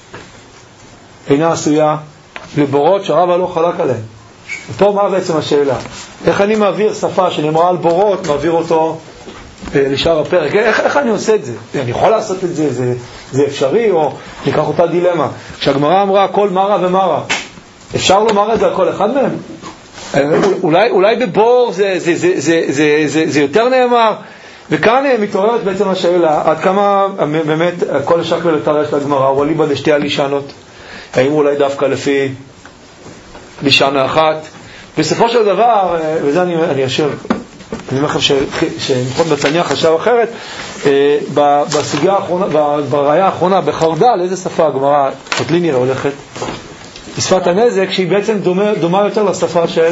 אינה עשויה לבורות שהרבא לא חלק עליהם. ופה מה בעצם השאלה? איך אני מעביר שפה שנאמרה על בורות, מעביר אותו לשאר הפרק? איך, איך אני עושה את זה? אני יכול לעשות את זה, זה, זה אפשרי, או ניקח אותה דילמה. כשהגמרא אמרה כל מרה ומרה, אפשר לומר את זה על כל אחד מהם? אולי, אולי בבור זה, זה, זה, זה, זה, זה, זה יותר נאמר. וכאן מתעוררת בעצם השאלה, עד כמה באמת כל השקלא וטריא של הגמרא הוא אליבא דשתי הלישנות, האם אולי דווקא לפי לישנה אחת. בסופו של דבר, וזה אני, אני אשאר, אני אומר לכם שנכון בצניה חשב אחרת, בסוגיה האחרונה, בראיה האחרונה, בחרדל, איזה שפה הגמרא, קוטליניה הולכת? בשפת הנזק, שהיא בעצם דומה, דומה יותר לשפה של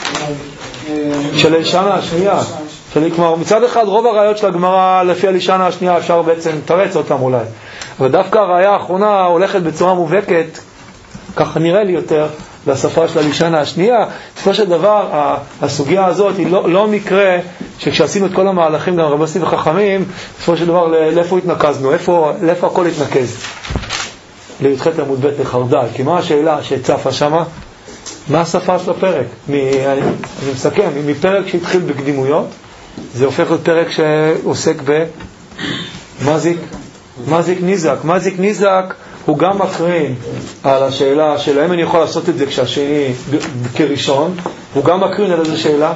של לישנה השנייה. כלומר, מצד אחד רוב הראיות של הגמרא לפי הלישנה השנייה אפשר בעצם תרץ אותם אולי, אבל דווקא הראיה האחרונה הולכת בצורה מובהקת, ככה נראה לי יותר, לשפה של הלישנה השנייה. בסופו של דבר הסוגיה הזאת היא לא, לא מקרה שכשעשינו את כל המהלכים גם רבי יוסי וחכמים, בסופו של דבר לאיפה התנקזנו, איפה, לאיפה הכל התנקז? לי"ח עמוד ב' לחרדל. כי מה השאלה שצפה שמה? מה השפה של הפרק? מ, אני, אני מסכם, מפרק שהתחיל בקדימויות זה הופך להיות פרק שעוסק במזיק מזיק ניזק. מזיק ניזק הוא גם מקרין על השאלה של האם אני יכול לעשות את זה כשהשני כראשון, הוא גם מקרין על איזו שאלה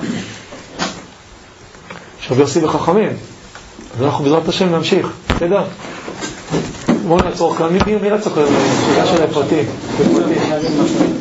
שרבי יוסי וחכמים. אז אנחנו בעזרת השם נמשיך, בסדר? בואו נעצור כאן. מי רצה כאן? שאלה של הפרטים.